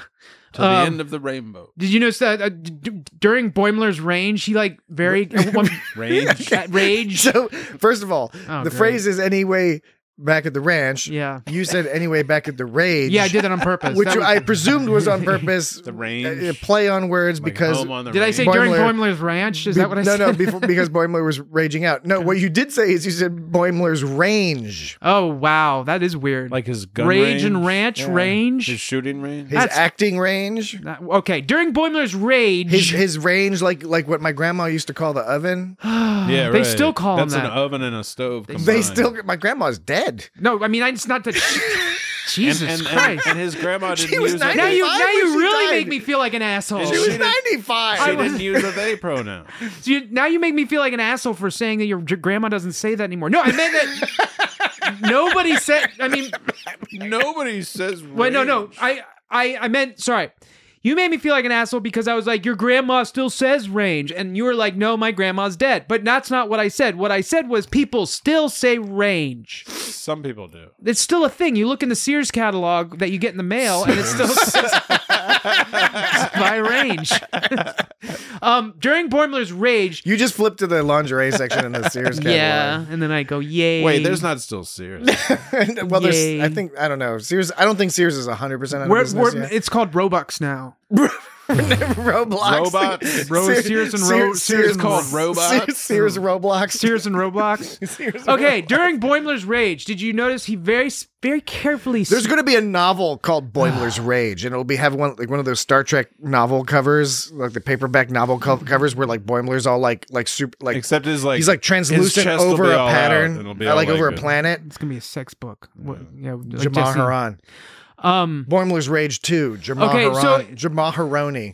To the end of the rainbow. Did you notice that during Boimler's range, he like very Range. rage? So, first of all, Oh, the great. phrase is anyway back at the ranch. Yeah. You said anyway back at the rage. Yeah, I did that on purpose. Which That was- I presumed was on purpose. The range. Play on words Like because. home on the Did I range. say during Boimler- Boimler's ranch? Is that what I said? No, because Boimler was raging out. No, what you did say is you said Boimler's range. Oh wow, that is weird. Like his gun rage range? and ranch Yeah. range. His shooting range? His That's- acting range. Okay, during Boimler's rage, His range, like what my grandma used to call the oven. Yeah, they right. still call That's him an that. oven and a stove. They combined. still. My grandma's dead. No, I mean it's not that. Jesus Christ. And his grandma didn't She was use 95 now you when she really died. make me feel like an asshole. She was She didn't- 95. She didn't use a they pronoun. Now you make me feel like an asshole for saying that your grandma doesn't say that anymore. No, I meant that nobody said. I mean, Nobody says. wait, no. I meant sorry. You made me feel like an asshole because I was like, your grandma still says range, and you were like, no, my grandma's dead. But that's not what I said. What I said was people still say range. Some people do. It's still a thing. You look in the Sears catalog that you get in the mail, and it still says by range. During Boimler's rage, You just flipped to the lingerie section in the Sears catalog. yeah, and then I go, yay. Wait, there's not still Sears. Well, there's. Yay. I don't know. Sears. I don't think Sears is 100% on We're- business we're- yet. it's called Robux now. Roblox. Robots? Sears and Sears called robots? Sears Roblox. Sears and Roblox. Okay, during Boimler's rage, did you notice he very carefully? There's going to be a novel called Boimler's Rage, and it'll have one of those Star Trek novel covers, like the paperback novel covers, where like Boimler's all like super like. Except his like he's like his translucent chest will over be a all out, pattern, and it'll be all like over a good. planet. It's gonna be a sex book. What, yeah, like Jamah Jesse. Haran. Boimler's Rage 2. Jamah Okay, Haran. so- Jamah Haroni.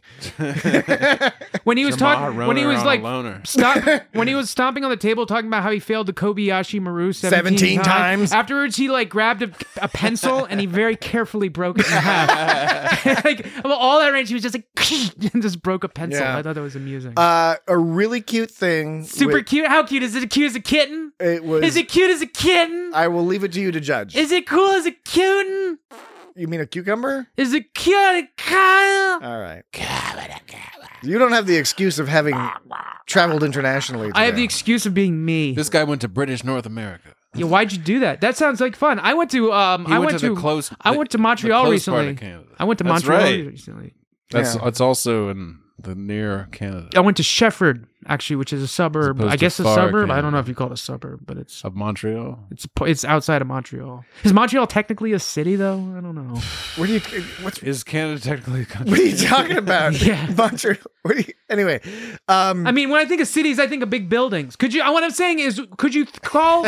When he was talking, when he Roner was on like, a loner. when he was stomping on the table talking about how he failed the Kobayashi Maru 17 times. Afterwards, he like grabbed a pencil and he very carefully broke it in half. Like of all that range, he was just like and just broke a pencil. Yeah. I thought that was amusing. A really cute thing. Super with- cute. How cute is it? Cute as a kitten? It was. Is it cute as a kitten? I will leave it to you to judge. Is it cool as a kitten? You mean a cucumber? Is it cute as a kitten? All right. You don't have the excuse of having traveled internationally. I have the today. excuse of being me. This guy went to British North America. Yeah, why'd you do that? That sounds like fun. I went to He went to the close- I went to the Montreal close part of recently. Canada. I went to That's Montreal right. recently. That's Yeah. it's also in the near Canada I went to Shefford, actually, which is a suburb. opposed I to guess a far suburb. I Canada. don't know if you call it a suburb, but it's of Montreal. it's outside of Montreal. Is Montreal technically a city though? I don't know. What do you? What's? Is Canada technically a country? What are you talking about? Yeah. Montreal. What are you, anyway, I mean, when I think of cities, I think of big buildings. Could you? What I'm saying is, could you call?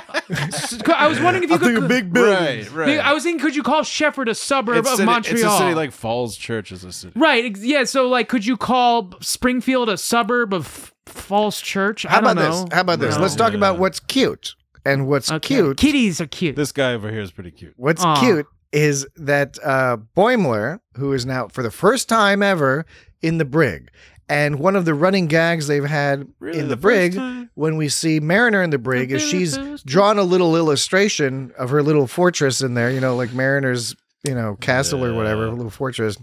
I was wondering if you I think could. a big building. Right. I was thinking, could you call Shefford a suburb It's of city- Montreal? It's a city like Falls Church is a city. Right. Yeah. So, like, could you call Springfield a suburb of Falls Church? How I don't about know. this? How about this? No. Let's talk about what's cute. And what's Okay. cute? Kitties are cute. This guy over here is pretty cute. What's Aw. cute is that Boimler, who is now for the first time ever in the brig, and one of the running gags they've had Really? in the The first brig time? when we see Mariner in the brig is she's drawn a little illustration of her little fortress in there, like Mariner's, castle or whatever, Yeah. little fortress.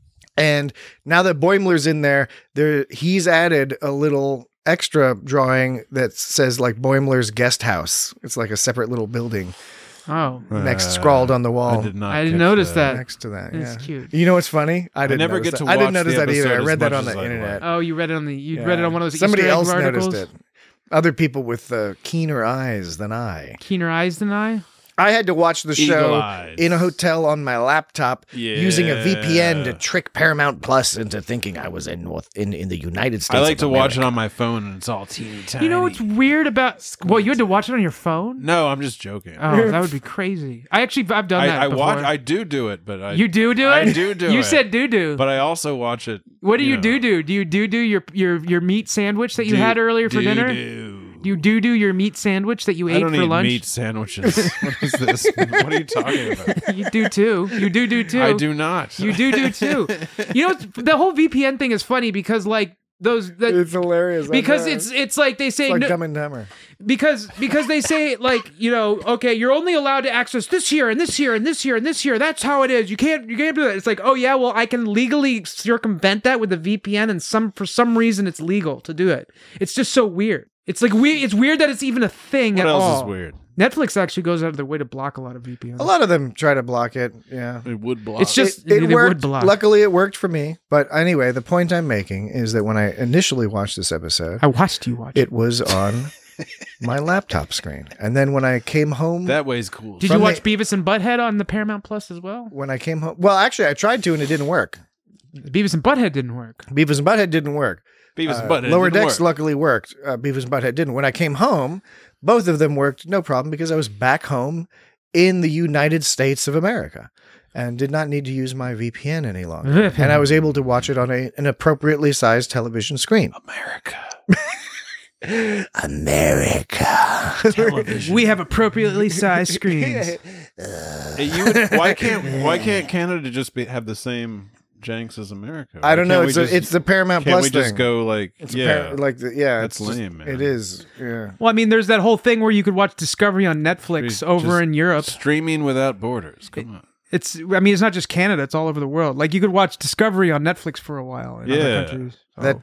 And now that Boimler's in there, he's added a little extra drawing that says like Boimler's guest house. It's like a separate little building Oh, scrawled on the wall. I did not. I didn't catch notice that. Next to that, It's yeah. cute. You know what's funny? I didn't never notice get to that. I didn't watch notice the that either. I episode read as that much on the as I'd internet. Oh, you read it on the. You Yeah. read it on one of those. Somebody Easter egg else articles? noticed it. Other people with keener eyes than I. Keener eyes than I. I had to watch the show Eagle eyes. in a hotel on my laptop using a VPN to Yeah. trick Paramount Plus into thinking I was in the United States. I like of to watch it America. on my phone and it's all teeny tiny. You know what's weird about? Well, you had to watch it on your phone. No, I'm just joking. Oh, that would be crazy. I've done that. I before. watch. I do it, but I You do it. I do You it. said do. But I also watch it. What do you know, do? Do you do your meat sandwich that you had earlier for dinner? Do you do your meat sandwich that you I ate don't for eat lunch? meat sandwiches. What is this? What are you talking about? You do too. You do too. I do not. You do too. You know, the whole VPN thing is funny because like It's hilarious. I because know. it's like they say It's like no, Dumb and Dumber. because they say like okay, you're only allowed to access this here and this here and this here and this here. That's how it is. You can't do that. It's like, oh yeah, well I can legally circumvent that with the VPN, and for some reason it's legal to do it. It's just so weird. It's like it's weird that it's even a thing What at else all. is weird? Netflix actually goes out of their way to block a lot of VPNs. A lot of them try to block it. Yeah. It would block. It's just It they would worked. block. Luckily, it worked for me. But anyway, the point I'm making is that when I initially watched this episode, I watched you watch it. it was on my laptop screen, and then when I came home, that way's cool. Did from you watch the- Beavis and Butthead on the Paramount Plus as well? well, actually, I tried to, and it didn't work. Beavis and Butthead didn't work. Beavis and Butthead didn't work. Beavis and Butthead. Lower didn't Decks work. luckily worked. Beavis and Butthead didn't. When I came home, both of them worked, no problem, because I was back home in the United States of America and did not need to use my VPN any longer. And I was able to watch it on an appropriately sized television screen. America. Television. We have appropriately sized screens. Why can't Canada just have the same janks as America? I don't know. It's the Paramount Can't Plus we just thing. go like It's That's it's lame, man. It is. Yeah. Well, I mean, there's that whole thing where you could watch Discovery on Netflix Just over in Europe. streaming without borders? Come on. It's not just Canada; it's all over the world. Like you could watch Discovery on Netflix for a while in other countries. So.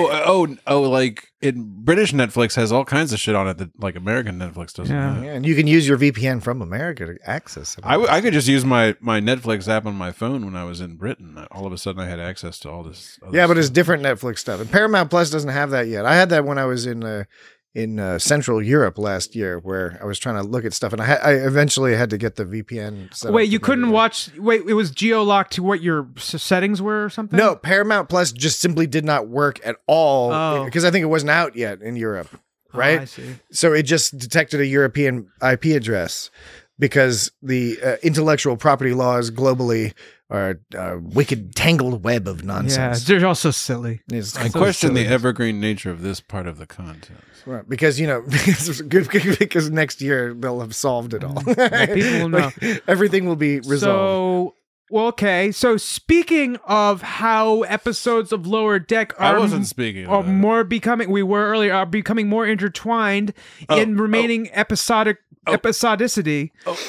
Like British Netflix has all kinds of shit on it that like American Netflix doesn't Yeah. have. Yeah, and you can use your VPN from America to access it. I could just use my Netflix app on my phone when I was in Britain. All of a sudden, I had access to all this. Yeah, but it's different Netflix stuff. And Paramount Plus doesn't have that yet. I had that when I was in Central Europe last year, where I was trying to look at stuff, and I eventually had to get the VPN set up Wait, to you do couldn't that. watch? Wait, it was geo-locked to what your settings were or something? No, Paramount Plus just simply did not work at all Oh. because I think it wasn't out yet in Europe, right? I see. So it just detected a European IP address because the intellectual property laws globally are a wicked tangled web of Yeah, nonsense. they're also silly. It's I so question the silly. evergreen nature of this part of the content. Right, because because next year they'll have solved it all. people will know. Everything will be resolved. Okay. So speaking of how episodes of Lower Deck I are wasn't speaking are of that. more becoming are becoming more intertwined in remaining episodicity.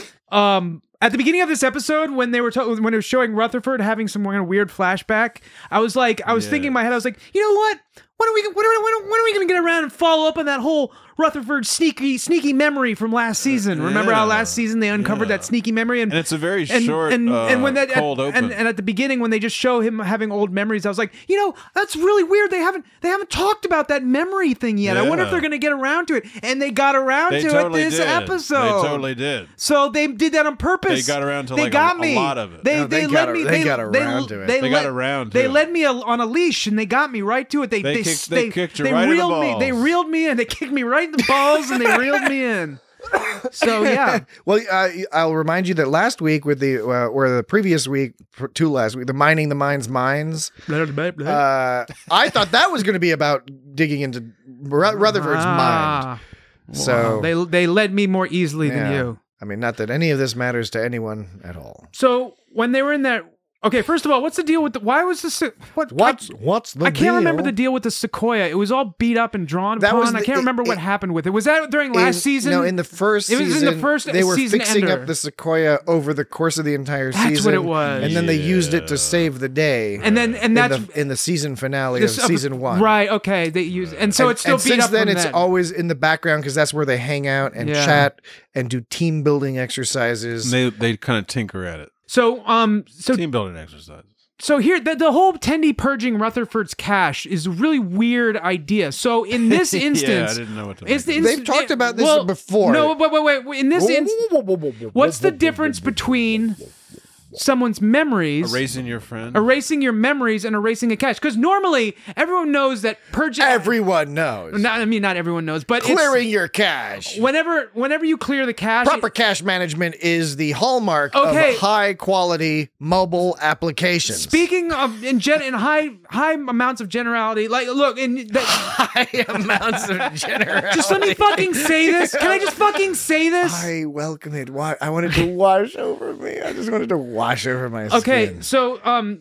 At the beginning of this episode, when they were when it was showing Rutherford having some kind of weird flashback, I was thinking in my head, I was like, you know what? When are we going to get around and follow up on that whole Rutherford sneaky memory from last season? Remember how last season they uncovered that sneaky memory, and it's a very short and when that cold open. and at the beginning when they just show him having old memories, I was like, you know, that's really weird. They haven't talked about that memory thing yet. I wonder if they're going to get around to it, and they got around They to totally it this did. episode. They totally did. So they did that on purpose. They got around to They like got a me. lot of it. They No, they led got me. a- they got around to it. They got around to They it. led me on a leash, and they got me right to it. They kicked you right in the reeled me. balls. They reeled me in. They kicked me right in the balls, and they reeled me in. So yeah, Well, I'll remind you that last week with the or the previous week to last week, the mining the mind's mines. I thought that was going to be about digging into Rutherford's mind. So they led me more easily than yeah. you. I mean, not that any of this matters to anyone at all. So when they were in that, okay, first of all, what's the deal with why was this? What's the I can't remember the deal with the Sequoia. It was all beat up and drawn That was upon. I the- can't remember what happened with it. Was that during last season? No, in the first It was season. in the first they were season fixing ender. up the Sequoia over the course of the entire That's season. what it was. And then they used it to save the day. and that's in the season finale this- of season 1. Right. Okay. They use and so it's still beat since up. then from it's then. always in the background because that's where they hang out and Yeah. chat and do team building exercises. And they kind of tinker at it. So Team building exercises. So here, the whole Tendi purging Rutherford's cache is a really weird idea. So in this instance, Yeah, I didn't know what to it's make the They've talked about this before. No, but wait. In this instance, what's the difference between someone's memories, Erasing your friend. erasing your memories, and erasing a cache? Because normally everyone knows that purging. Everyone knows. Not everyone knows, but Clearing your cache. whenever you clear the cache, Proper cache management is the hallmark Okay. of high quality mobile applications. Speaking of in high amounts of generality, like look in that. high amounts of generality. Just let me fucking say this. Can I just fucking say this? I welcome it. Why? I wanted to wash over me. I just wanted to wash over my skin. Okay, so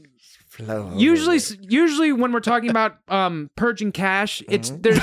Flow over usually when we're talking about purging cache, it's there's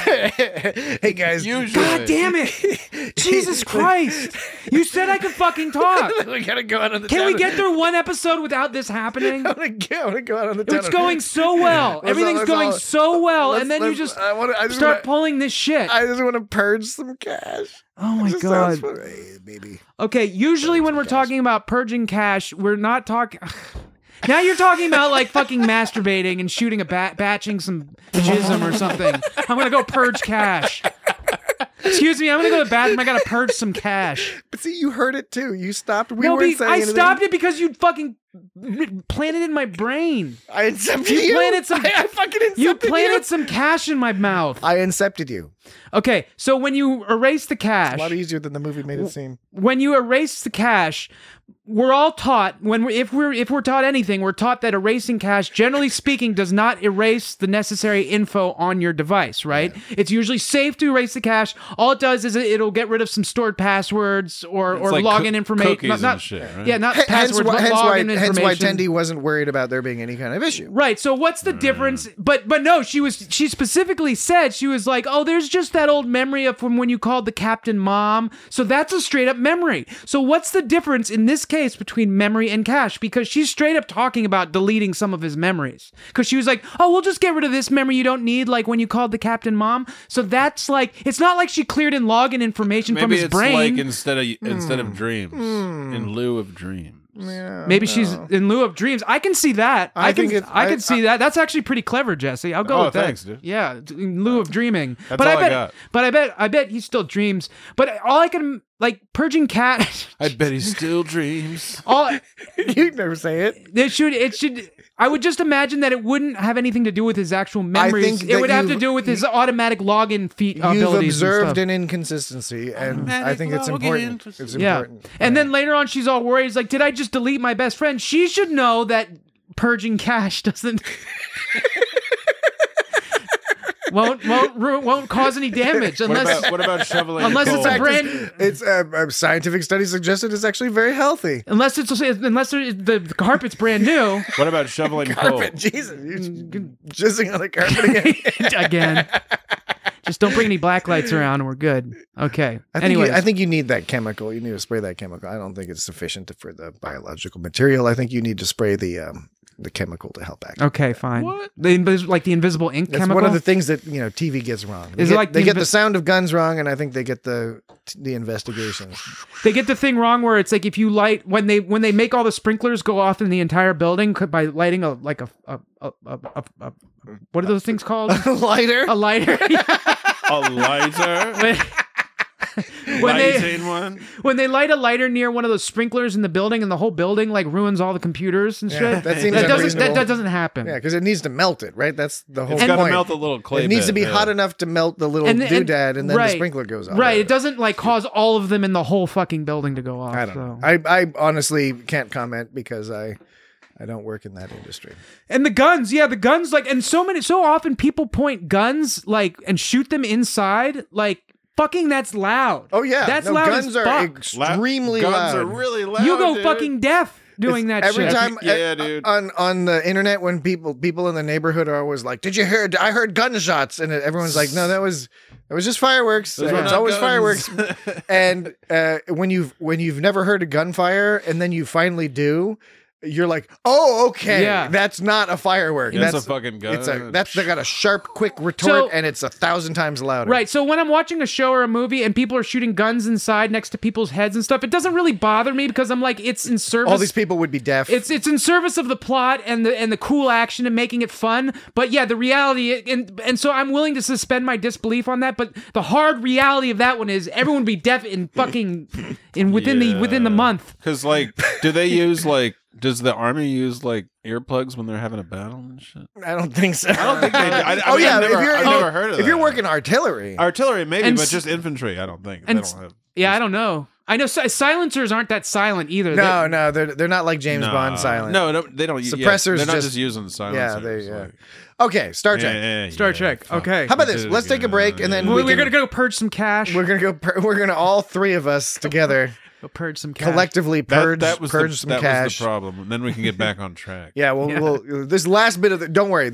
Hey guys, God damn it. Jesus Christ. You said I could fucking talk. we gotta go out on the Can we town. get through one episode without this happening? I want to go out on the town. It's going so well. Everything's going so well, and then you just start pulling this shit. I just want to purge some cash. Oh my Just god. sounds fun. Hey, baby. Okay, usually when we're talking about purging cache, we're not talking. Now you're talking about like fucking masturbating and shooting batching some jism or something. I'm gonna go purge cache. Excuse me, I'm gonna go to the bathroom. I gotta purge some cache. See, you heard it too. You stopped. We No, weren't saying I anything. stopped it because you fucking planted it in my brain. I incepted You you. planted some. I fucking incepted You planted you. some cash in my mouth. I incepted you. Okay, so when you erase the A cash, lot easier than the movie made it seem. when you erase the cache, we're all taught if we're taught anything, we're taught that erasing cache, generally speaking, does not erase the necessary info on your device, right? Yeah. It's usually safe to erase the cache. All it does is it'll get rid of some stored passwords or like login information. Cookies and shit, right? Yeah, not passwords, but login information. Hence why Tendi wasn't worried about there being any kind of issue. Right. So what's the difference? But no, she specifically said, she was like, oh, there's just that old memory of from when you called the captain mom. So that's a straight up memory. So what's the difference in this case between memory and cache? Because she's straight up talking about deleting some of his memories. Because she was like, oh, we'll just get rid of this memory you don't need, like when you called the captain mom. So that's like, it's not like she cleared in login information from his brain. Maybe it's like instead of dreams, in lieu of dreams. Yeah, Maybe she's in lieu of dreams. I can see that. I can see that. That's actually pretty clever, Jesse. I'll go with that. Thanks, dude. Yeah, in lieu of dreaming. That's but all I bet. got. But I bet he still dreams. But all I can like purging cat. I bet he still dreams. All you never say it. it should. I would just imagine that it wouldn't have anything to do with his actual memories. It would have to do with his automatic login abilities. You've and observed stuff. an inconsistency, and I think it's important. It's Yeah. important. And then later on, she's all worried. It's like, did I just delete my best friend? She should know that purging cache doesn't won't cause any damage unless What about shoveling? unless coal? it's a brand. It's scientific studies suggested it's actually very healthy. Unless the carpet's brand new. What about shoveling coal? Carpet, Jesus, you're jizzing on the carpet again. Again. Just don't bring any black lights around and we're good. Okay. I think you need that chemical. You need to spray that chemical. I don't think it's sufficient for the biological material. I think you need to spray the chemical to help act. Okay, fine. What? Like the invisible ink That's chemical? one of the things that TV gets wrong. Is it like they get the sound of guns wrong, and I think they get the investigations. They get the thing wrong where it's like if you light when they make all the sprinklers go off in the entire building by lighting a what are those things called? A lighter. A lighter. A lighter. When they light a lighter near one of those sprinklers in the building and the whole building like ruins all the computers and shit. That seems unreasonable. That doesn't happen. Yeah, because it needs to melt it, right? That's the whole It's got point. to melt the little clay. It needs to be bit, hot enough to melt the little doodad, and then the sprinkler goes off. Right. It doesn't like cause all of them in the whole fucking building to go off. I don't know. I honestly can't comment because I don't work in that industry. And the guns, like, and so often people point guns like and shoot them inside, like. Fucking that's loud. Oh yeah, that's loud. Guns are fuck. extremely loud. Guns are really loud. You go dude. fucking deaf doing that every shit. time. Yeah, dude. On the internet, when people in the neighborhood are always like, "Did you hear? I heard gunshots," and everyone's like, "No, that was just fireworks. Those were It's not always guns." fireworks." And when you've never heard a gunfire, and then you finally do. You're like, oh, okay, Yeah. that's not a firework. That's a fucking gun. They got a sharp, quick retort, and it's 1,000 times louder. Right. So when I'm watching a show or a movie and people are shooting guns inside next to people's heads and stuff, it doesn't really bother me because I'm like, it's in service. All these people would be deaf. It's in service of the plot and the cool action and making it fun. But yeah, the reality and so I'm willing to suspend my disbelief on that. But the hard reality of that one is everyone would be deaf in fucking within the month. Because like, do they use like? Does the army use like earplugs when they're having a battle and shit? I don't think so. I don't think they do. I've never heard of that. If you're working artillery, maybe, And but just infantry, I don't think. and They don't have. Yeah, I don't know. I know silencers aren't that silent either. no, they're not like James Bond silent. No, they don't. Suppressors they're not just- just using silencers. Yeah. like- Okay, Star Trek. Star Trek. fuck. Okay. How about this? Let's take a break, and then We're we gonna go purge some cash. We're gonna all three of us together Go purge some cash. collectively purge That was some that cash. was the problem. And then we can get back on track. Yeah, we'll this last bit of the. Don't worry.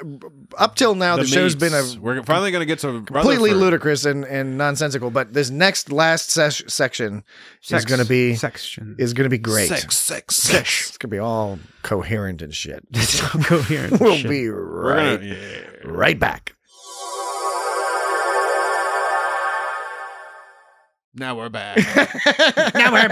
Up till now, the show's been We're finally going to get to completely Rutherford. ludicrous and nonsensical. But this last section is going to be great. Sex. It's going to be all coherent and shit. Coherent. We'll shit. be right back. Now we're back. Now we're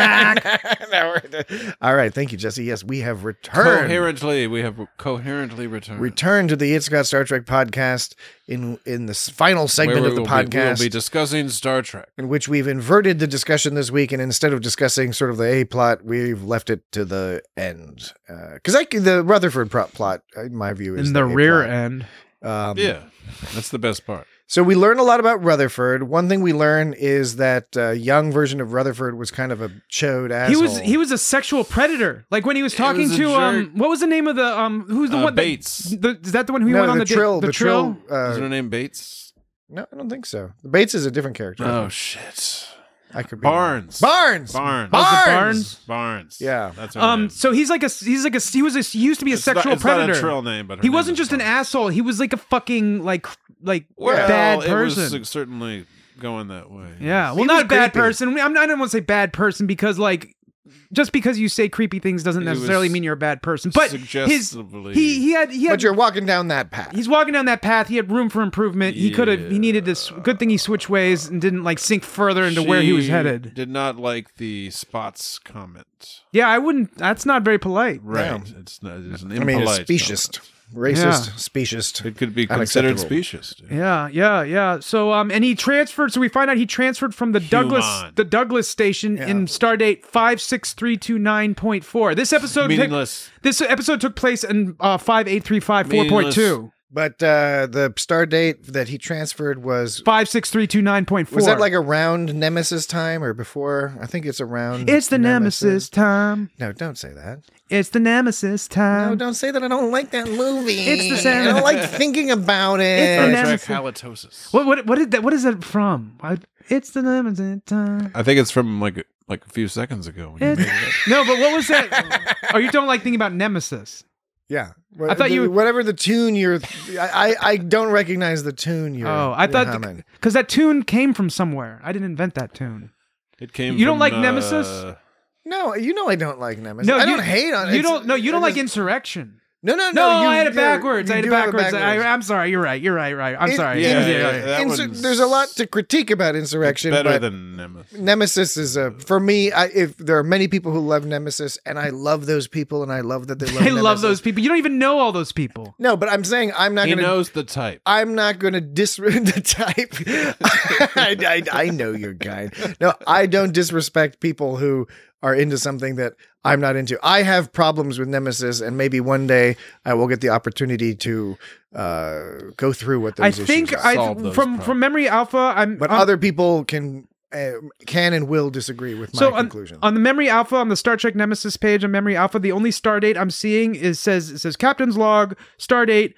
back. All right, thank you, Jesse. Yes, we have returned. We have coherently returned. Return to the It's Got Star Trek podcast in the final segment of the podcast, We'll be discussing Star Trek, in which we've inverted the discussion this week, and instead of discussing sort of the A plot, we've left it to the end. Because the Rutherford plot, in my view, is In the A rear plot. end. yeah, that's the best part. So we learn a lot about Rutherford. One thing we learn is that young version of Rutherford was kind of a chode asshole. He was a sexual predator. Like when he was talking was a to jerk. what was the name of the who's the one Bates. is that the one who No, went on the the Trill. the Trill? Is her name Bates? No, I don't think so. Bates is a different character. Oh shit! I could be Barnes. Barnes. Barnes. Was it Barnes. Barnes. Yeah. That's her name. So he used to be a sexual predator. Not a Trill name, but her He name wasn't is just an Barnes. asshole. He was like a fucking like Well, bad It person. was certainly going that way. Yeah, well, He not was a bad creepy. person. I don't want to say bad person because, like, just because you say creepy things doesn't He was necessarily mean you're a bad person. But suggestively- he had But you're walking down that path. he's walking down that path. He had room for improvement. He could have. He needed this. Good thing he switched ways and didn't like sink further into where he was She headed. Did not like the spots comment. Yeah, I wouldn't. That's not very polite. Right. It's not. It's an I mean, it's impolite speciest. comment. Racist, speciest. It could be considered Unacceptable. specious. Yeah. So, and he transferred. So we find out he transferred from the Douglas station in Stardate 56329.4. This episode, Meaningless. This episode took place in 58354.2. But the star date that he transferred was 56329.4. was that like around Nemesis time or before? I think it's around. It's the Nemesis time. No, don't say that. It's the Nemesis time. No, don't say that. I don't like that movie. It's the same. I don't like thinking about it. It's the Star Trek Nemesis. halitosis. What is that? What is that from? It's the Nemesis time. I think it's from like a few seconds ago. When you made it up. No, but what was that? Oh, you don't like thinking about Nemesis? Yeah, I thought you- whatever the tune you're. I don't recognize the tune you're. Oh, I you're thought humming. because that tune came from somewhere. I didn't invent that tune. It came. You don't from, like Nemesis? No, you know I don't like Nemesis. No, I you don't hate on it. You don't. No, you don't I like just- Insurrection. No. No, I had it you're- backwards. you I had it do have backwards. backwards. I'm sorry. You're right. Right. I'm sorry. that one's- There's a lot to critique about Insurrection. Better but than Nemesis. Nemesis is for me. If there are many people who love Nemesis, and I love those people, and I love that they love. I Nemesis. love those people. You don't even know all those people. No, but I'm saying I'm not He going to. knows the type. I'm not going to the type. I know your kind. No, I don't disrespect people who are into something that I'm not into. I have problems with Nemesis, and maybe one day I will get the opportunity to go through what those I issues think are. Solve those from Memory Alpha. But other people can and will disagree with my conclusion. On the Memory Alpha, on the Star Trek Nemesis page on Memory Alpha, the only star date I'm seeing says Captain's Log, star date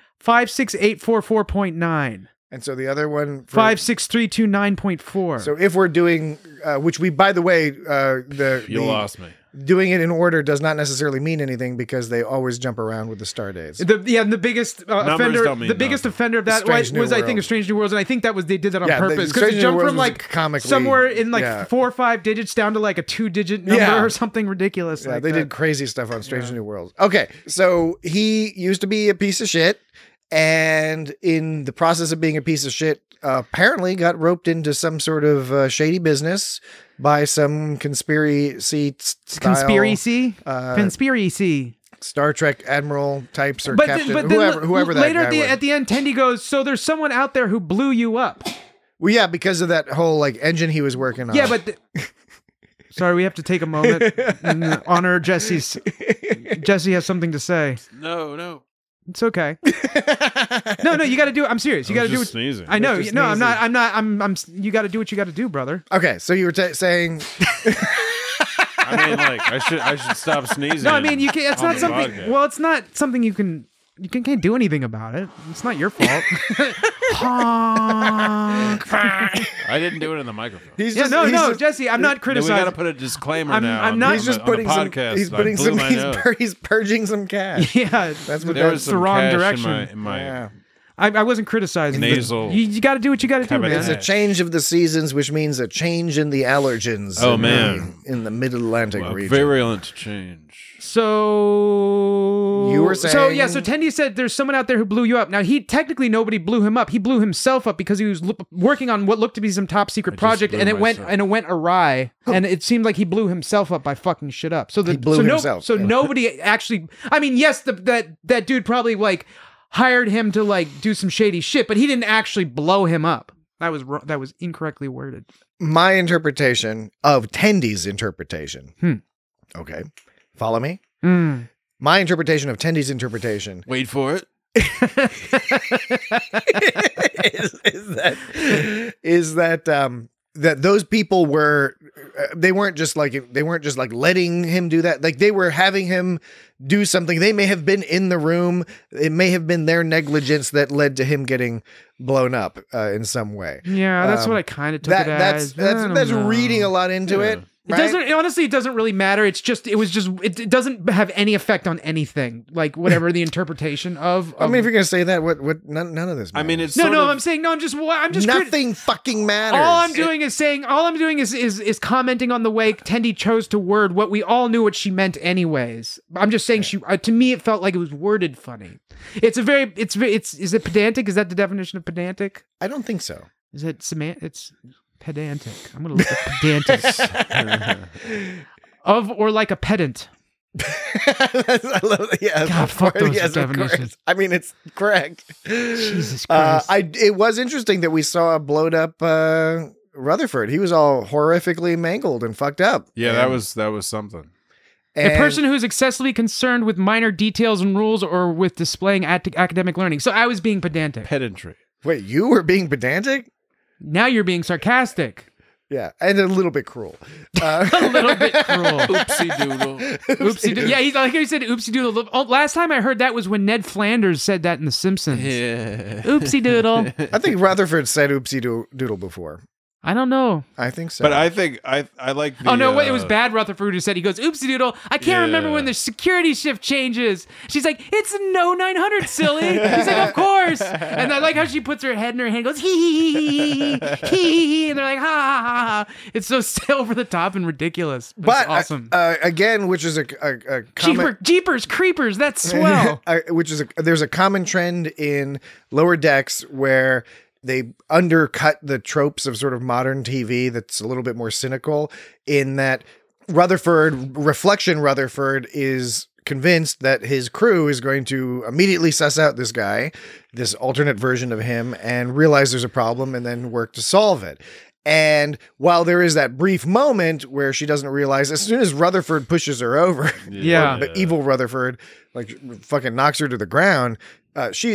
56844.9. And so the other one, 56329.4. So if we're doing, which we, by the way, You lost me. doing it in order does not necessarily mean anything because they always jump around with the star dates. The biggest offender, don't mean the biggest nothing. offender of that Strange New was I think World. a Strange New Worlds, and I think they did that on Yeah, the purpose Strange because it New jumped Worlds from was like comically- somewhere in like yeah. 4 or 5 digits down to like a 2-digit number Yeah. or something ridiculous. Yeah, like they that. did crazy stuff on Strange New Worlds. Okay, so he used to be a piece of shit, and in the process of being a piece of shit, apparently got roped into some sort of shady business by some conspiracy Star Trek admiral types or captain, whoever that later guy was. at the end, Tendi goes, "So there's someone out there who blew you up." Well, yeah, because of that whole like engine he was working on. Yeah, but sorry, we have to take a moment and honor Jesse's. Jesse has something to say. No. It's okay. No, you got to do it. I'm serious. You got to do it. Sneezing. I know. Just No, I'm sneezing. not. I'm. You got to do what you got to do, brother. Okay, so you were saying I mean, like I should stop sneezing. No, I mean you can't. It's on not the something. podcast. Well, it's not something you can. You can't do anything about it. It's not your fault. Honk. I didn't do it in the microphone. he's Yeah, just no, he's no, just- Jesse. I'm not We criticizing. got to put a disclaimer I'm- now. I'm not- he's just on putting the some podcast. he's I putting blew some my nose. he's purging some cash. Yeah, That's what There was that's some the wrong cash direction. in my yeah. I wasn't criticizing. Nasal You got to do what you got to do, cabinet. man. It's a change of the seasons, which means a change in the allergens. Oh, in man. in the Mid-Atlantic a region. virulent change. So you were saying. So Tendi said there's someone out there who blew you up. Now, technically nobody blew him up. He blew himself up because he was working on what looked to be some top secret project, and it went awry. And it seemed like he blew himself up by fucking shit up. So He blew himself. So nobody actually. I mean, yes, that dude probably like hired him to like do some shady shit, but he didn't actually blow him up. That was incorrectly worded. My interpretation of Tendy's interpretation. Okay. Follow me? My interpretation of Tendy's interpretation Wait for it. is that those people were they weren't just like letting him do that. Like they were having him do something. They may have been in the room. It may have been their negligence that led to him getting blown up in some way. Yeah, that's what I kind of took it as. That's reading a lot into it. It doesn't. Honestly, it doesn't really matter. It doesn't have any effect on anything. Like whatever the interpretation of. I mean, if you're gonna say that, what none of this matters. I mean, it's I'm saying I'm just nothing fucking matters. All I'm doing is commenting on the way Tendi chose to word what we all knew what she meant anyways. I'm just saying to me it felt like it was worded funny. Is it pedantic? Is that the definition of pedantic? I don't think so. Is it it's pedantic? I'm gonna look at pedantic. Of or like a pedant. I love that. Yeah, God, fuck those yes, definitions. I mean, it's correct. Jesus Christ. It was interesting that we saw a blowed up Rutherford. He was all horrifically mangled and fucked up. Yeah, that was something. A person who's excessively concerned with minor details and rules or with displaying academic learning. So I was being pedantic. Pedantry. Wait, you were being pedantic? Now you're being sarcastic. Yeah, and a little bit cruel. A little bit cruel. Oopsie doodle. Oopsie doodle. Yeah, he said oopsie doodle. Oh, last time I heard that was when Ned Flanders said that in The Simpsons. Yeah. Oopsie doodle. I think Rutherford said oopsie doodle before. I don't know. I think so. But I think I like the... Oh, no, wait, it was Bad Rutherford who said, he goes, oopsie doodle, I can't remember when the security shift changes. She's like, it's no 900, silly. He's like, of course. And I like how she puts her head in her hand and goes, hee, and they're like, ha, ha, ha, ha. It's so over the top and ridiculous. But it's awesome. Again, which is a common... Jeepers creepers, that's swell. There's a common trend in Lower Decks where they undercut the tropes of sort of modern TV that's a little bit more cynical in that Reflection Rutherford is convinced that his crew is going to immediately suss out this guy, this alternate version of him, and realize there's a problem and then work to solve it. And while there is that brief moment where she doesn't realize, as soon as Rutherford pushes her over, the evil Rutherford, like fucking knocks her to the ground, she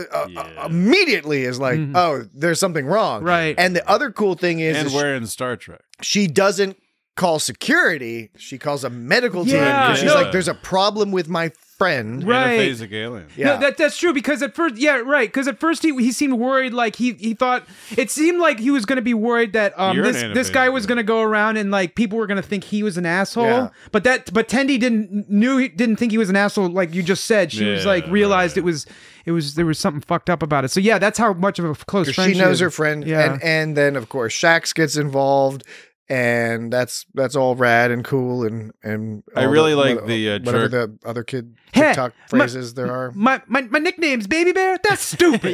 immediately is like, oh, there's something wrong. Right. And the other cool thing is we're in Star Trek. She doesn't call security. She calls a medical team. Because she's like, there's a problem with my friend. Right. Anaphasic alien. Yeah. No, that's true because at first, because at first he seemed worried, like he thought, it seemed like he was going to be worried that this guy was going to go around and like people were going to think he was an asshole. Yeah. But Tendi didn't think he was an asshole like you just said. She was like realized it was there was something fucked up about it. So yeah, that's how much of a close friend she knows her friend. Yeah. And then of course Shax gets involved. And that's all rad and cool and I really like the whatever the other kid TikTok phrases there are. My nickname's Baby Bear. That's stupid.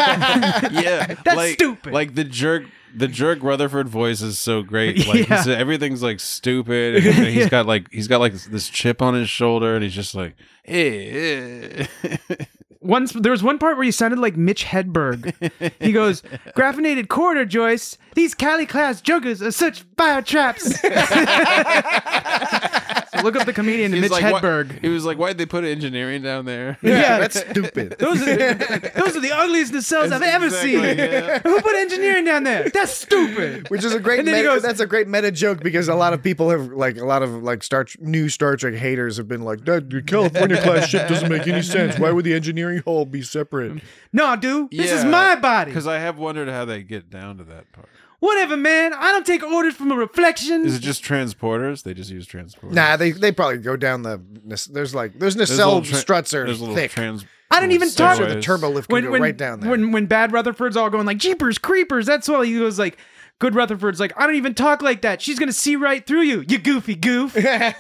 Yeah, that's stupid. Like the jerk Rutherford voice is so great. Like he said, everything's like stupid, and he's got like this chip on his shoulder, and he's just like, hey. There was one part where he sounded like Mitch Hedberg. He goes, "Graphinated quarter, Joyce. These Cali-class juggers are such fire traps." So look up the comedian Mitch Hedberg. He was like, "Why'd they put engineering down there?" Yeah, that's stupid. Those are the ugliest nacelles I've ever seen. Yeah. Who put engineering down there? That's stupid. Which is a great. That's a great meta joke because a lot of people have new Star Trek haters have been like, "That California class ship doesn't make any sense. Why would the engineering hull be separate?" No, dude, this is my body. Because I have wondered how they get down to that part. Whatever, man. I don't take orders from a Reflection. Is it just transporters? They just use transporters. Nah, they probably go down there's nacelle struts are thick. I didn't even talk the turbo lift can go right down there. When Bad Rutherford's all going like Jeepers Creepers, that's why he was like, good Rutherford's like, I don't even talk like that. She's gonna see right through you, you goofy goof.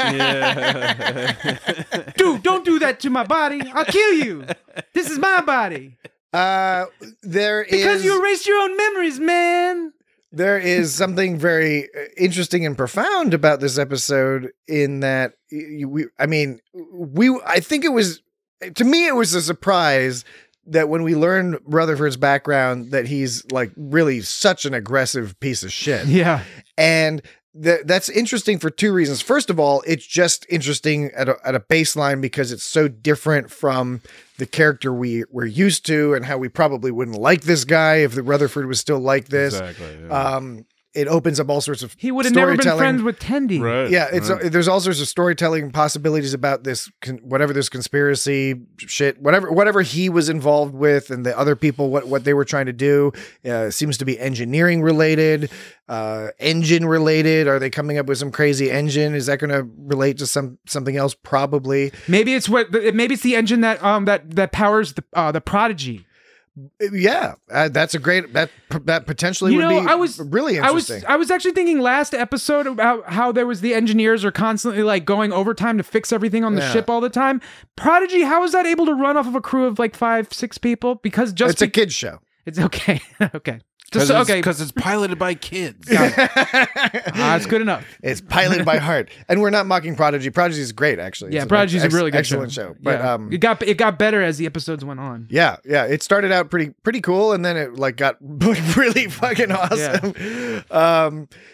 Dude, don't do that to my body. I'll kill you. This is my body. Because you erased your own memories, man. There is something very interesting and profound about this episode in that I think it was, to me, it was a surprise that when we learned Rutherford's background, that he's like really such an aggressive piece of shit. Yeah. And that's interesting for two reasons. First of all, it's just interesting at a baseline because it's so different from the character we're used to and how we probably wouldn't like this guy if the Rutherford was still like this. Exactly. Yeah. It opens up all sorts of He would have never been storytelling. friends with Tendi. Right. Yeah, there's all sorts of storytelling possibilities about this, whatever this conspiracy shit, whatever he was involved with, and the other people, what they were trying to do, seems to be engineering related, engine related. Are they coming up with some crazy engine? Is that going to relate to something else? Probably. Maybe it's the engine that powers the Prodigy. Yeah, that's a great that potentially would be really interesting. I was actually thinking last episode about how there was the engineers are constantly like going overtime to fix everything on the ship all the time. Prodigy, how is that able to run off of a crew of like 5-6 people? Because it's a kid's show. It's okay. Okay. Because it's piloted by kids. It's good enough. It's piloted by heart, and we're not mocking Prodigy. Prodigy is great, actually. Yeah, Prodigy's a really good excellent show. But yeah. It got better as the episodes went on. Yeah. It started out pretty cool, and then it like got really fucking awesome. Yeah.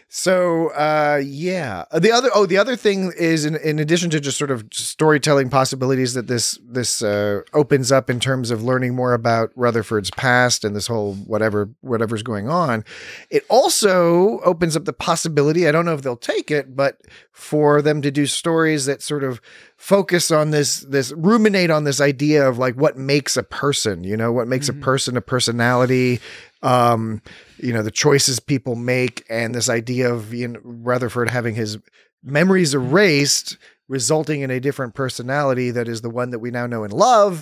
The other thing is in addition to just sort of storytelling possibilities that this opens up in terms of learning more about Rutherford's past and this whole whatever's going on, it also opens up the possibility, I don't know if they'll take it, but for them to do stories that sort of focus on this ruminate on this idea of like what makes a person, what makes a person a personality, the choices people make, and this idea of Rutherford having his memories erased, resulting in a different personality that is the one that we now know and love.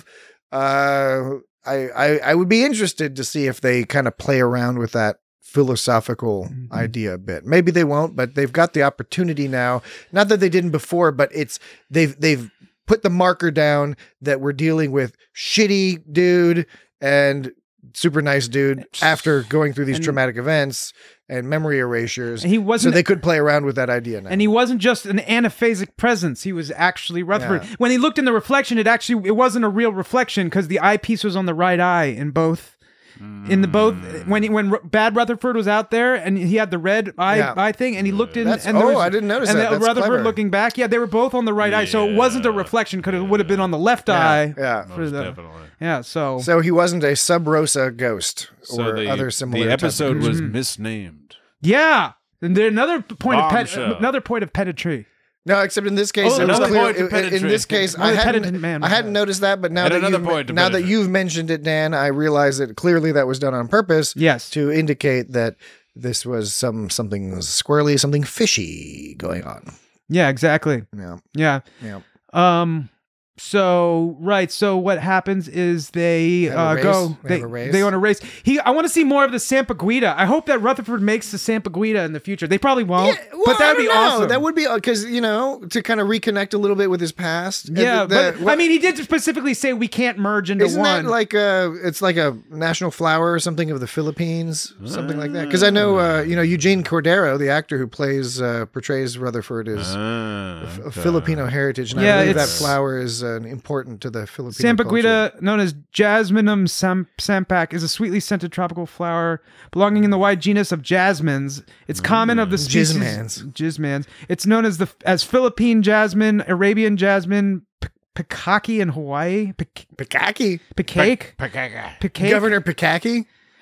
I would be interested to see if they kind of play around with that philosophical idea a bit. Maybe they won't, but they've got the opportunity now. Not that they didn't before, but they've put the marker down that we're dealing with shitty dude and super nice dude after going through these traumatic events and memory erasures. And he wasn't, so they could play around with that idea now. And he wasn't just an anaphasic presence. He was actually Rutherford. Yeah. When he looked in the reflection, it wasn't a real reflection because the eyepiece was on the right eye in both. When Bad Rutherford was out there and he had the red eye thing and he looked in I didn't notice that. And Rutherford clever. looking back, they were both on the right eye, so it wasn't a reflection because it would have been on the left eye. Yeah, definitely. Yeah, so he wasn't a Sub Rosa ghost or other similar. The episode was misnamed. Yeah, and there's another point of pedantry. No, except in this case, it was clear. In this case, I hadn't noticed that, but now that you've mentioned it, Dan, I realize that clearly that was done on purpose. Yes, to indicate that this was something squirrely, something fishy going on. Yeah, exactly. Yeah. So what happens is they go they on a race. I want to see more of the Sampaguita. I hope that Rutherford makes the Sampaguita in the future. They probably won't, but that would be awesome. That would be because to kind of reconnect a little bit with his past. Yeah, but he did specifically say we can't merge into Isn't one. That like it's like a national flower or something of the Philippines, something like that? Because I know Eugene Cordero, the actor who portrays Rutherford, is Filipino heritage, and I believe that flower is important to the Filipino Sampaguita, culture. known as Jasminum sampak, is a sweetly scented tropical flower belonging in the wide genus of jasmines. It's common of the species Jizmans. It's known as Philippine jasmine, Arabian jasmine, Pikaki in Hawaii. Pikaki? Pikake? Governor Pikaki?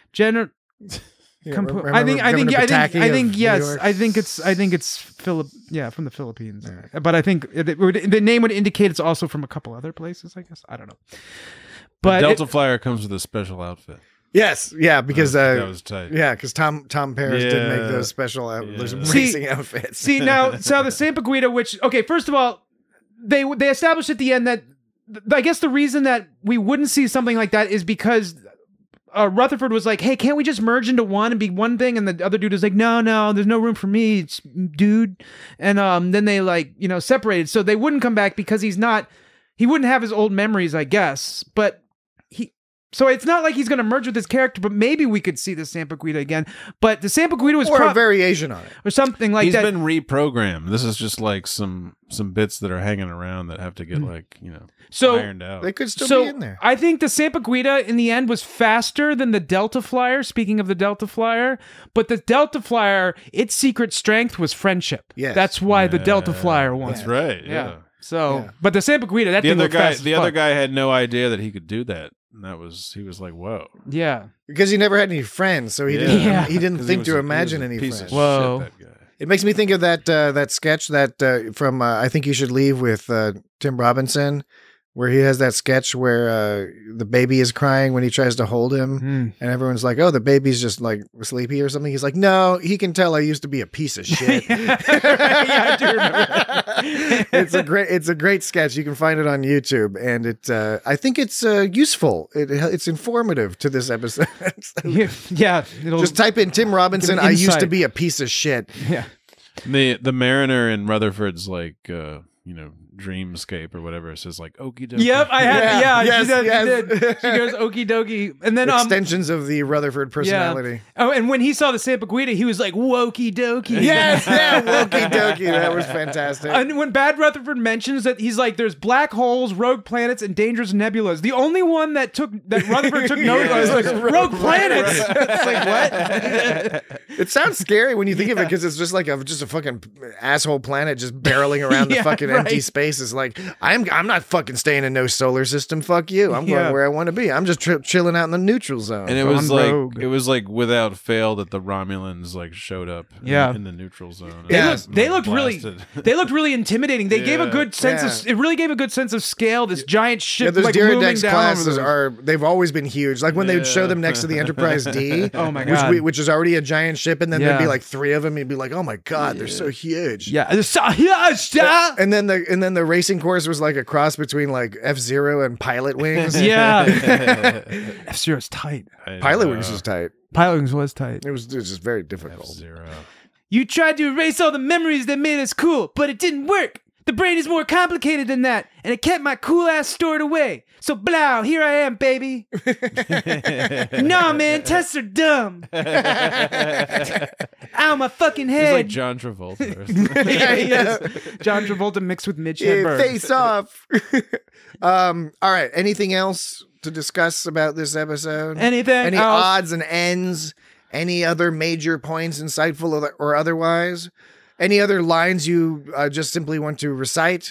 I think yes. I think it's from the Philippines. Right. But I think the name would indicate it's also from a couple other places. I guess I don't know. But the Delta Flyer comes with a special outfit. Yes, yeah, because that was tight. Yeah, because Tom Paris did make those special racing outfits. So the Sampaguita, which first of all, they established at the end that I guess the reason that we wouldn't see something like that is because Rutherford was like, hey, can't we just merge into one and be one thing? And the other dude was like, no, there's no room for me, dude. And then they separated. So they wouldn't come back because he wouldn't have his old memories, I guess. But so it's not like he's going to merge with his character, but maybe we could see the Sampaguita again. But the Sampaguita was a variation on it. or something like that. He's been reprogrammed. This is just like some bits that are hanging around that have to get ironed out. They could still be in there. I think the Sampaguita in the end was faster than the Delta Flyer, speaking of the Delta Flyer. But the Delta Flyer, its secret strength was friendship. Yes. That's why the Delta Flyer won. That's right. Yeah. So, but the Sampaguita, that thing was fast as The fuck. other guy had no idea that he could do that. And he was like, whoa. Yeah. Because he never had any friends, so he didn't. Yeah. He didn't 'Cause think he to was imagine a any piece friends. of Whoa. shit, that guy. It makes me think of that sketch from I Think You Should Leave with Tim Robinson, where he has that sketch where the baby is crying when he tries to hold him, and everyone's like, "Oh, the baby's just like sleepy or something." He's like, "No, he can tell I used to be a piece of shit." Yeah, I do remember. It's a great sketch. You can find it on YouTube, and I think it's useful. It's informative to this episode. Yeah. It'll Just type in Tim Robinson. Give an I used to insight. be a piece of shit. Yeah. The Mariner in Rutherford's dreamscape or whatever, it says like okie dokie. Yep, I had. Yeah. Yeah, Yes, she yes. did. She goes okie dokie, and then Extensions of the Rutherford personality. Oh, and when he saw the Sampaguita, he was like wokey dokie. Yes, yeah, wokey dokey. That was fantastic. And when Bad Rutherford mentions that he's like, there's black holes, rogue planets, and dangerous nebulas. The only one that Rutherford took note of was like rogue planets. It's like what? It sounds scary when you think of it because it's just like a fucking asshole planet just barreling around the Yeah, fucking empty right. space. It's like I'm not fucking staying in no solar system. Fuck you. I'm Yeah. going where I want to be. I'm just chilling out in the neutral zone. And it Gone was rogue. without fail that the Romulans showed up Yeah. in the neutral zone. Yeah. They looked really intimidating. They gave a Yeah. good sense of. It really gave a good sense of scale. This giant yeah, ship, those like looming Diridex down classes over them. they've always been huge. Like when they would show Yeah. them next to the Enterprise D. Oh my God. Which is already a giant ship, and then there'd be Yeah. like three of them. You'd be like, oh my God, they're so huge. Yeah. And then the racing course was like a cross between like F-Zero and Pilot Wings. Yeah. F-Zero's tight. Pilot Wings was tight. Pilot Wings was tight. It was just very difficult. Zero. You tried to erase all the memories that made us cool, but it didn't work. The brain is more complicated than that, and it kept my cool ass stored away. So blow, here I am, baby. Nah, man, tests are dumb. Ow, my fucking He's head. like John Travolta. Yeah, he is. John Travolta mixed with Mitch Hedberg. Face off. All right. Anything else to discuss about this episode? Anything Any else? odds and ends? Any other major points, insightful or otherwise? Any other lines you just simply want to recite?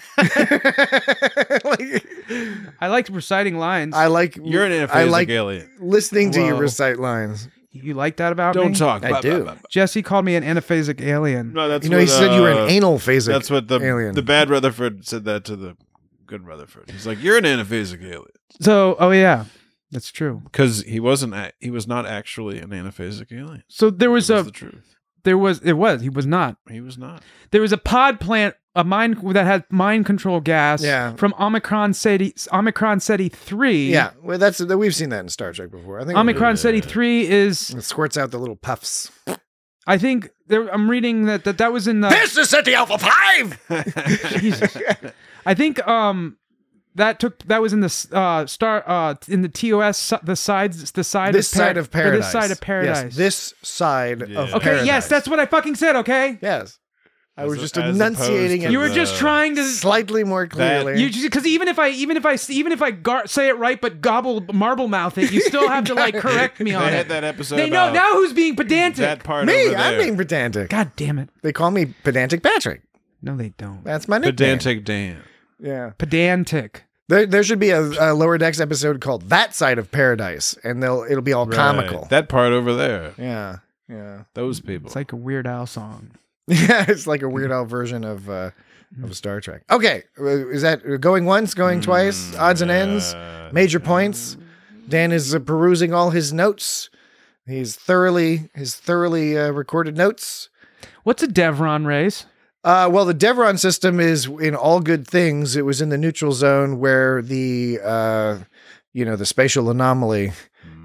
I liked reciting lines. You're an I anaphasic like alien. listening to you Whoa. recite lines. You like that about Don't me? talk. I do. Jesse called me an anaphasic alien. No, that's You know, he said you were an anal phasic. That's what the alien. bad Rutherford said that to the good Rutherford. He's like, you're an anaphasic alien. So, oh yeah, that's true. Because he was not actually an anaphasic alien. So there was That's the truth. he was not. He was not. There was a pod plant, a mind that had mind control gas Yeah. from Omicron Ceti 3. Yeah, well, we've seen that in Star Trek before. I think Omicron Ceti 3 is, it squirts out the little puffs. I think I'm reading that was in the This is Ceti Alpha 5. Jesus. I think that was in the in the TOS the side This of side of paradise. This side of paradise. Yes, this side of Okay, okay, paradise. yes, that's what I fucking said, okay? Yes. I was just As enunciating opposed it to You were just trying to slightly more clearly. because even if I say it right but gobble marble mouth it, you still have to like correct me on They it. had that episode. They know about now who's being pedantic. that part Me, over I'm there. being pedantic. God damn it! They call me Pedantic Patrick. No, they don't. That's my nickname. Pedantic Dan. Yeah. Pedantic. There should be a Lower Decks episode called That Side of Paradise, and it'll be all comical. Right. That part over there. Yeah. Yeah. Those people. It's like a Weird Al song. Yeah, it's like a Weird Al version of Star Trek. Okay, is that going once, going twice? Odds and ends, major points. Dan is perusing all his notes. His thoroughly recorded notes. What's a Devron race? Well, the Devron system is in All Good Things. It was in the neutral zone where the the spatial anomaly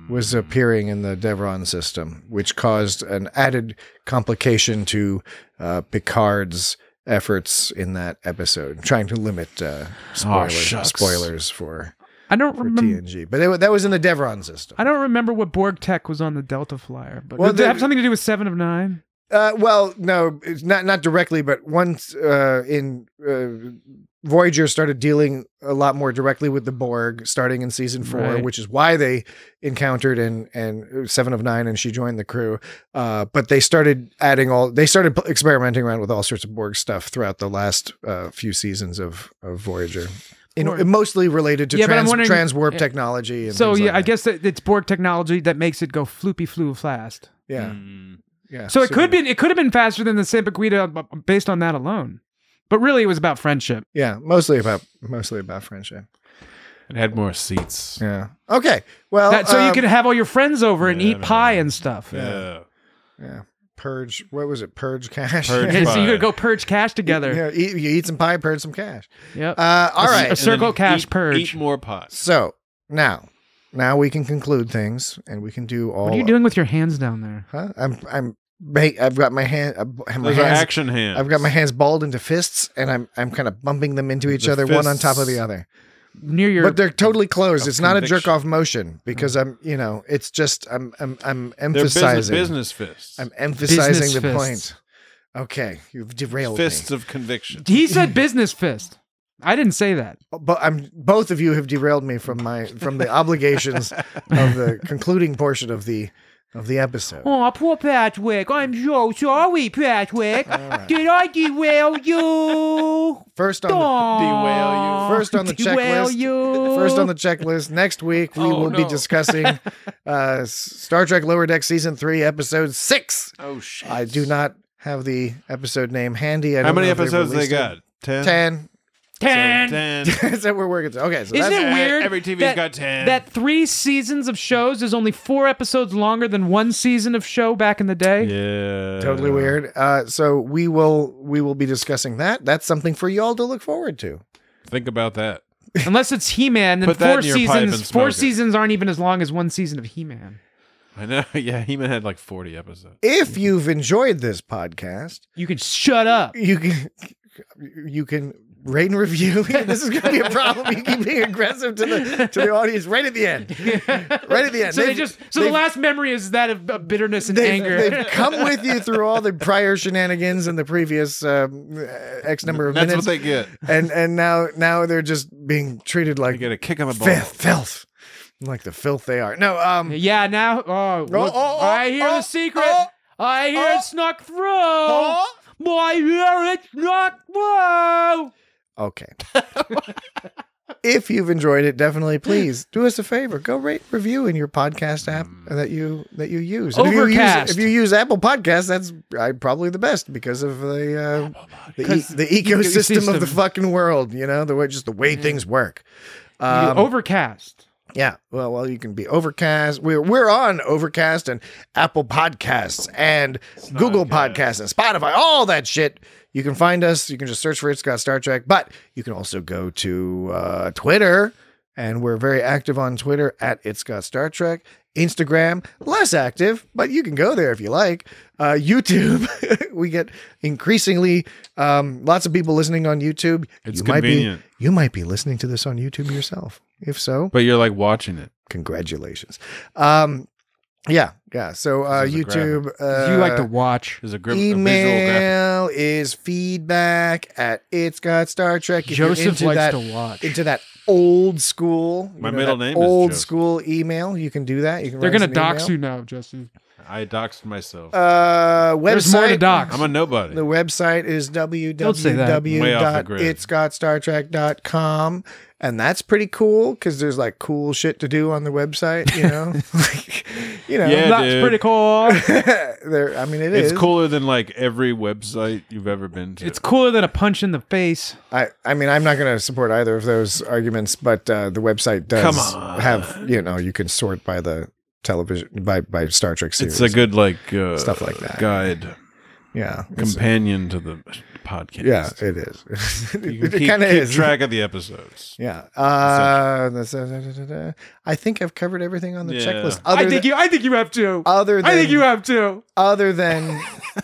was appearing in the Devron system, which caused an added complication to Picard's efforts in that episode, trying to limit spoilers for I don't remember. TNG. But that was in the Devron system. I don't remember what Borg tech was on the Delta Flyer, but Well, did it have something to do with 7 of 9? Well, no, it's not directly, but once in Voyager started dealing a lot more directly with the Borg, starting in season 4, Right. which is why they encountered and 7 of 9, and she joined the crew. But they started experimenting around with all sorts of Borg stuff throughout the last few seasons of Voyager. Mostly related to Yeah, but I'm wondering- transwarp technology. And So things yeah, like I that. guess that it's Borg technology that makes it go floopy floo fast. Yeah. Yeah. So it could have been faster than the Sampiquita based on that alone. But really, it was about friendship. Yeah, mostly about friendship. It had more seats. Yeah. Okay. Well, So you could have all your friends over and eat pie and stuff. Yeah. yeah. Purge. What was it? Purge cash. Purge Yeah, so pie. you could go purge cash together. Yeah, you eat some pie, purge some cash. Yep. All right. A circle And then cash purge. Eat more pot. So now we can conclude things, and we can do all. What are you doing with your hands down there? Huh? I've got my hand. My Those are hands. action hands. I've got my hands balled into fists, and I'm kind of bumping them into each The other, one on top of fists. the other. Near your. But they're totally closed. of It's not a conviction. jerk off motion because it's just I'm They're emphasizing. business fists. I'm emphasizing Business the fists. point. Okay, you've derailed Fists me. of conviction. He said business fist. I didn't say that. But both of you have derailed me from the obligations of the concluding portion of the episode. Oh, poor Patrick. I'm so sorry, Patrick. Did I derail you? First on the Derail checklist. you. First on the checklist. Next week we will be discussing Star Trek Lower Deck Season 3, Episode 6. Oh shit! I do not have the episode name handy. I How don't many know if they've episodes they released got? it. 10? 10. 10. 10. So we're working. Okay, so Isn't that's it weird? Every TV's that, got 10. That 3 seasons of shows is only 4 episodes longer than 1 season of show back in the day. Yeah. totally weird. So we will be discussing that. That's something for y'all to look forward to. Think about that. Unless it's He-Man, then Put that 4 in your pipe and seasons. smoke 4 it. seasons aren't even as long as 1 season of He-Man. I know. Yeah, He-Man had like 40 episodes. If you've enjoyed this podcast, You can shut up. you can rate and review. This is going to be a problem. You keep being aggressive to the audience right at the end. Right at the end. So the last memory is that of bitterness and anger. They've come with you through all the prior shenanigans in the previous X number of That's minutes. what they get. And now they're just being treated You like get a kick on the ball. filth. Like the filth they are. No, Yeah, now. I hear the secret. I hear it snuck through. I hear it snuck through. Okay. If you've enjoyed it, definitely please do us a favor. Go rate, review in your podcast app that you use. And Overcast. If you use Apple Podcasts, that's probably the best because of the ecosystem of the fucking world. You know, the way things work. Overcast. Yeah, well, you can be Overcast. We're on Overcast and Apple Podcasts and Google Podcasts and Spotify, all that shit. You can find us. You can just search for It's Got Star Trek, but you can also go to Twitter, and we're very active on Twitter at It's Got Star Trek. Instagram, less active, but you can go there if you like. YouTube, we get increasingly lots of people listening on YouTube. It's convenient. You might be listening to this on YouTube yourself. If so, But you're like watching it. congratulations. Yeah. So This is a YouTube. You like to watch. There's a visual graphic. Email is feedback at It's Got Star Trek. If you're Joseph into likes that, to watch. into that old school. My middle that name is old Joseph. school email. You can do that. You can. They're write us gonna an dox email. you now, Justin. I doxed myself. Website. There's more to dox. I'm a nobody. The website is say that. Way off the grid. www.itsgotstartrek.com. And that's pretty cool because there's like cool shit to do on the website, you know? Yeah, That's dude. pretty cool. I mean, It's cooler than like every website you've ever been to. It's cooler than a punch in the face. I mean, I'm not going to support either of those arguments, but the website does Come on. have, you can sort by the television, by Star Trek series. It's a good like Stuff like that. guide. Yeah. companion to the podcast. Yeah, it is. You It can keep kind of is. track of the episodes. Yeah. I think I've covered everything on the Yeah. checklist. I think you have to. Other than I think you have to. other than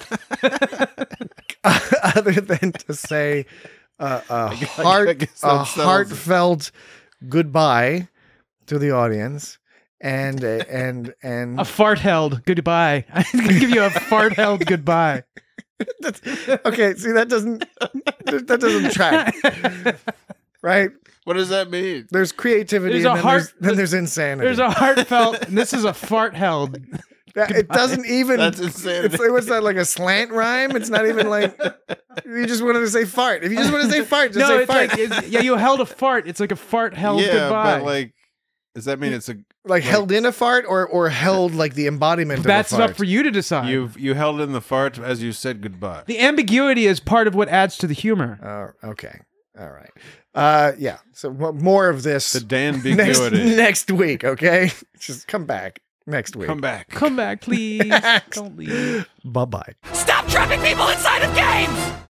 other than to say I guess that settles it. heartfelt goodbye to the audience and A fart held goodbye. I'm gonna give you a fart held goodbye. okay, see that doesn't track. Right? What does that mean? There's creativity There's a and then, heart- then there's insanity. There's a heartfelt, and this is a fart held. It doesn't even. That's insanity. It's, what's that, like a slant rhyme? It's not even like you just wanted to say fart. If you just want to say fart, just No, say it's fart. like you held a fart. It's like a fart held yeah, goodbye. but like, does that mean it's a like held in a fart or held like the embodiment That's of a fart? up for you to decide. you held in the fart as you said goodbye? The ambiguity is part of what adds to the humor. Okay. All right. Yeah. So more of this The Dan-biguity. next week, okay? Just come back next week. Come back. Come back, please. Don't leave. Bye-bye. Stop trapping people inside of games!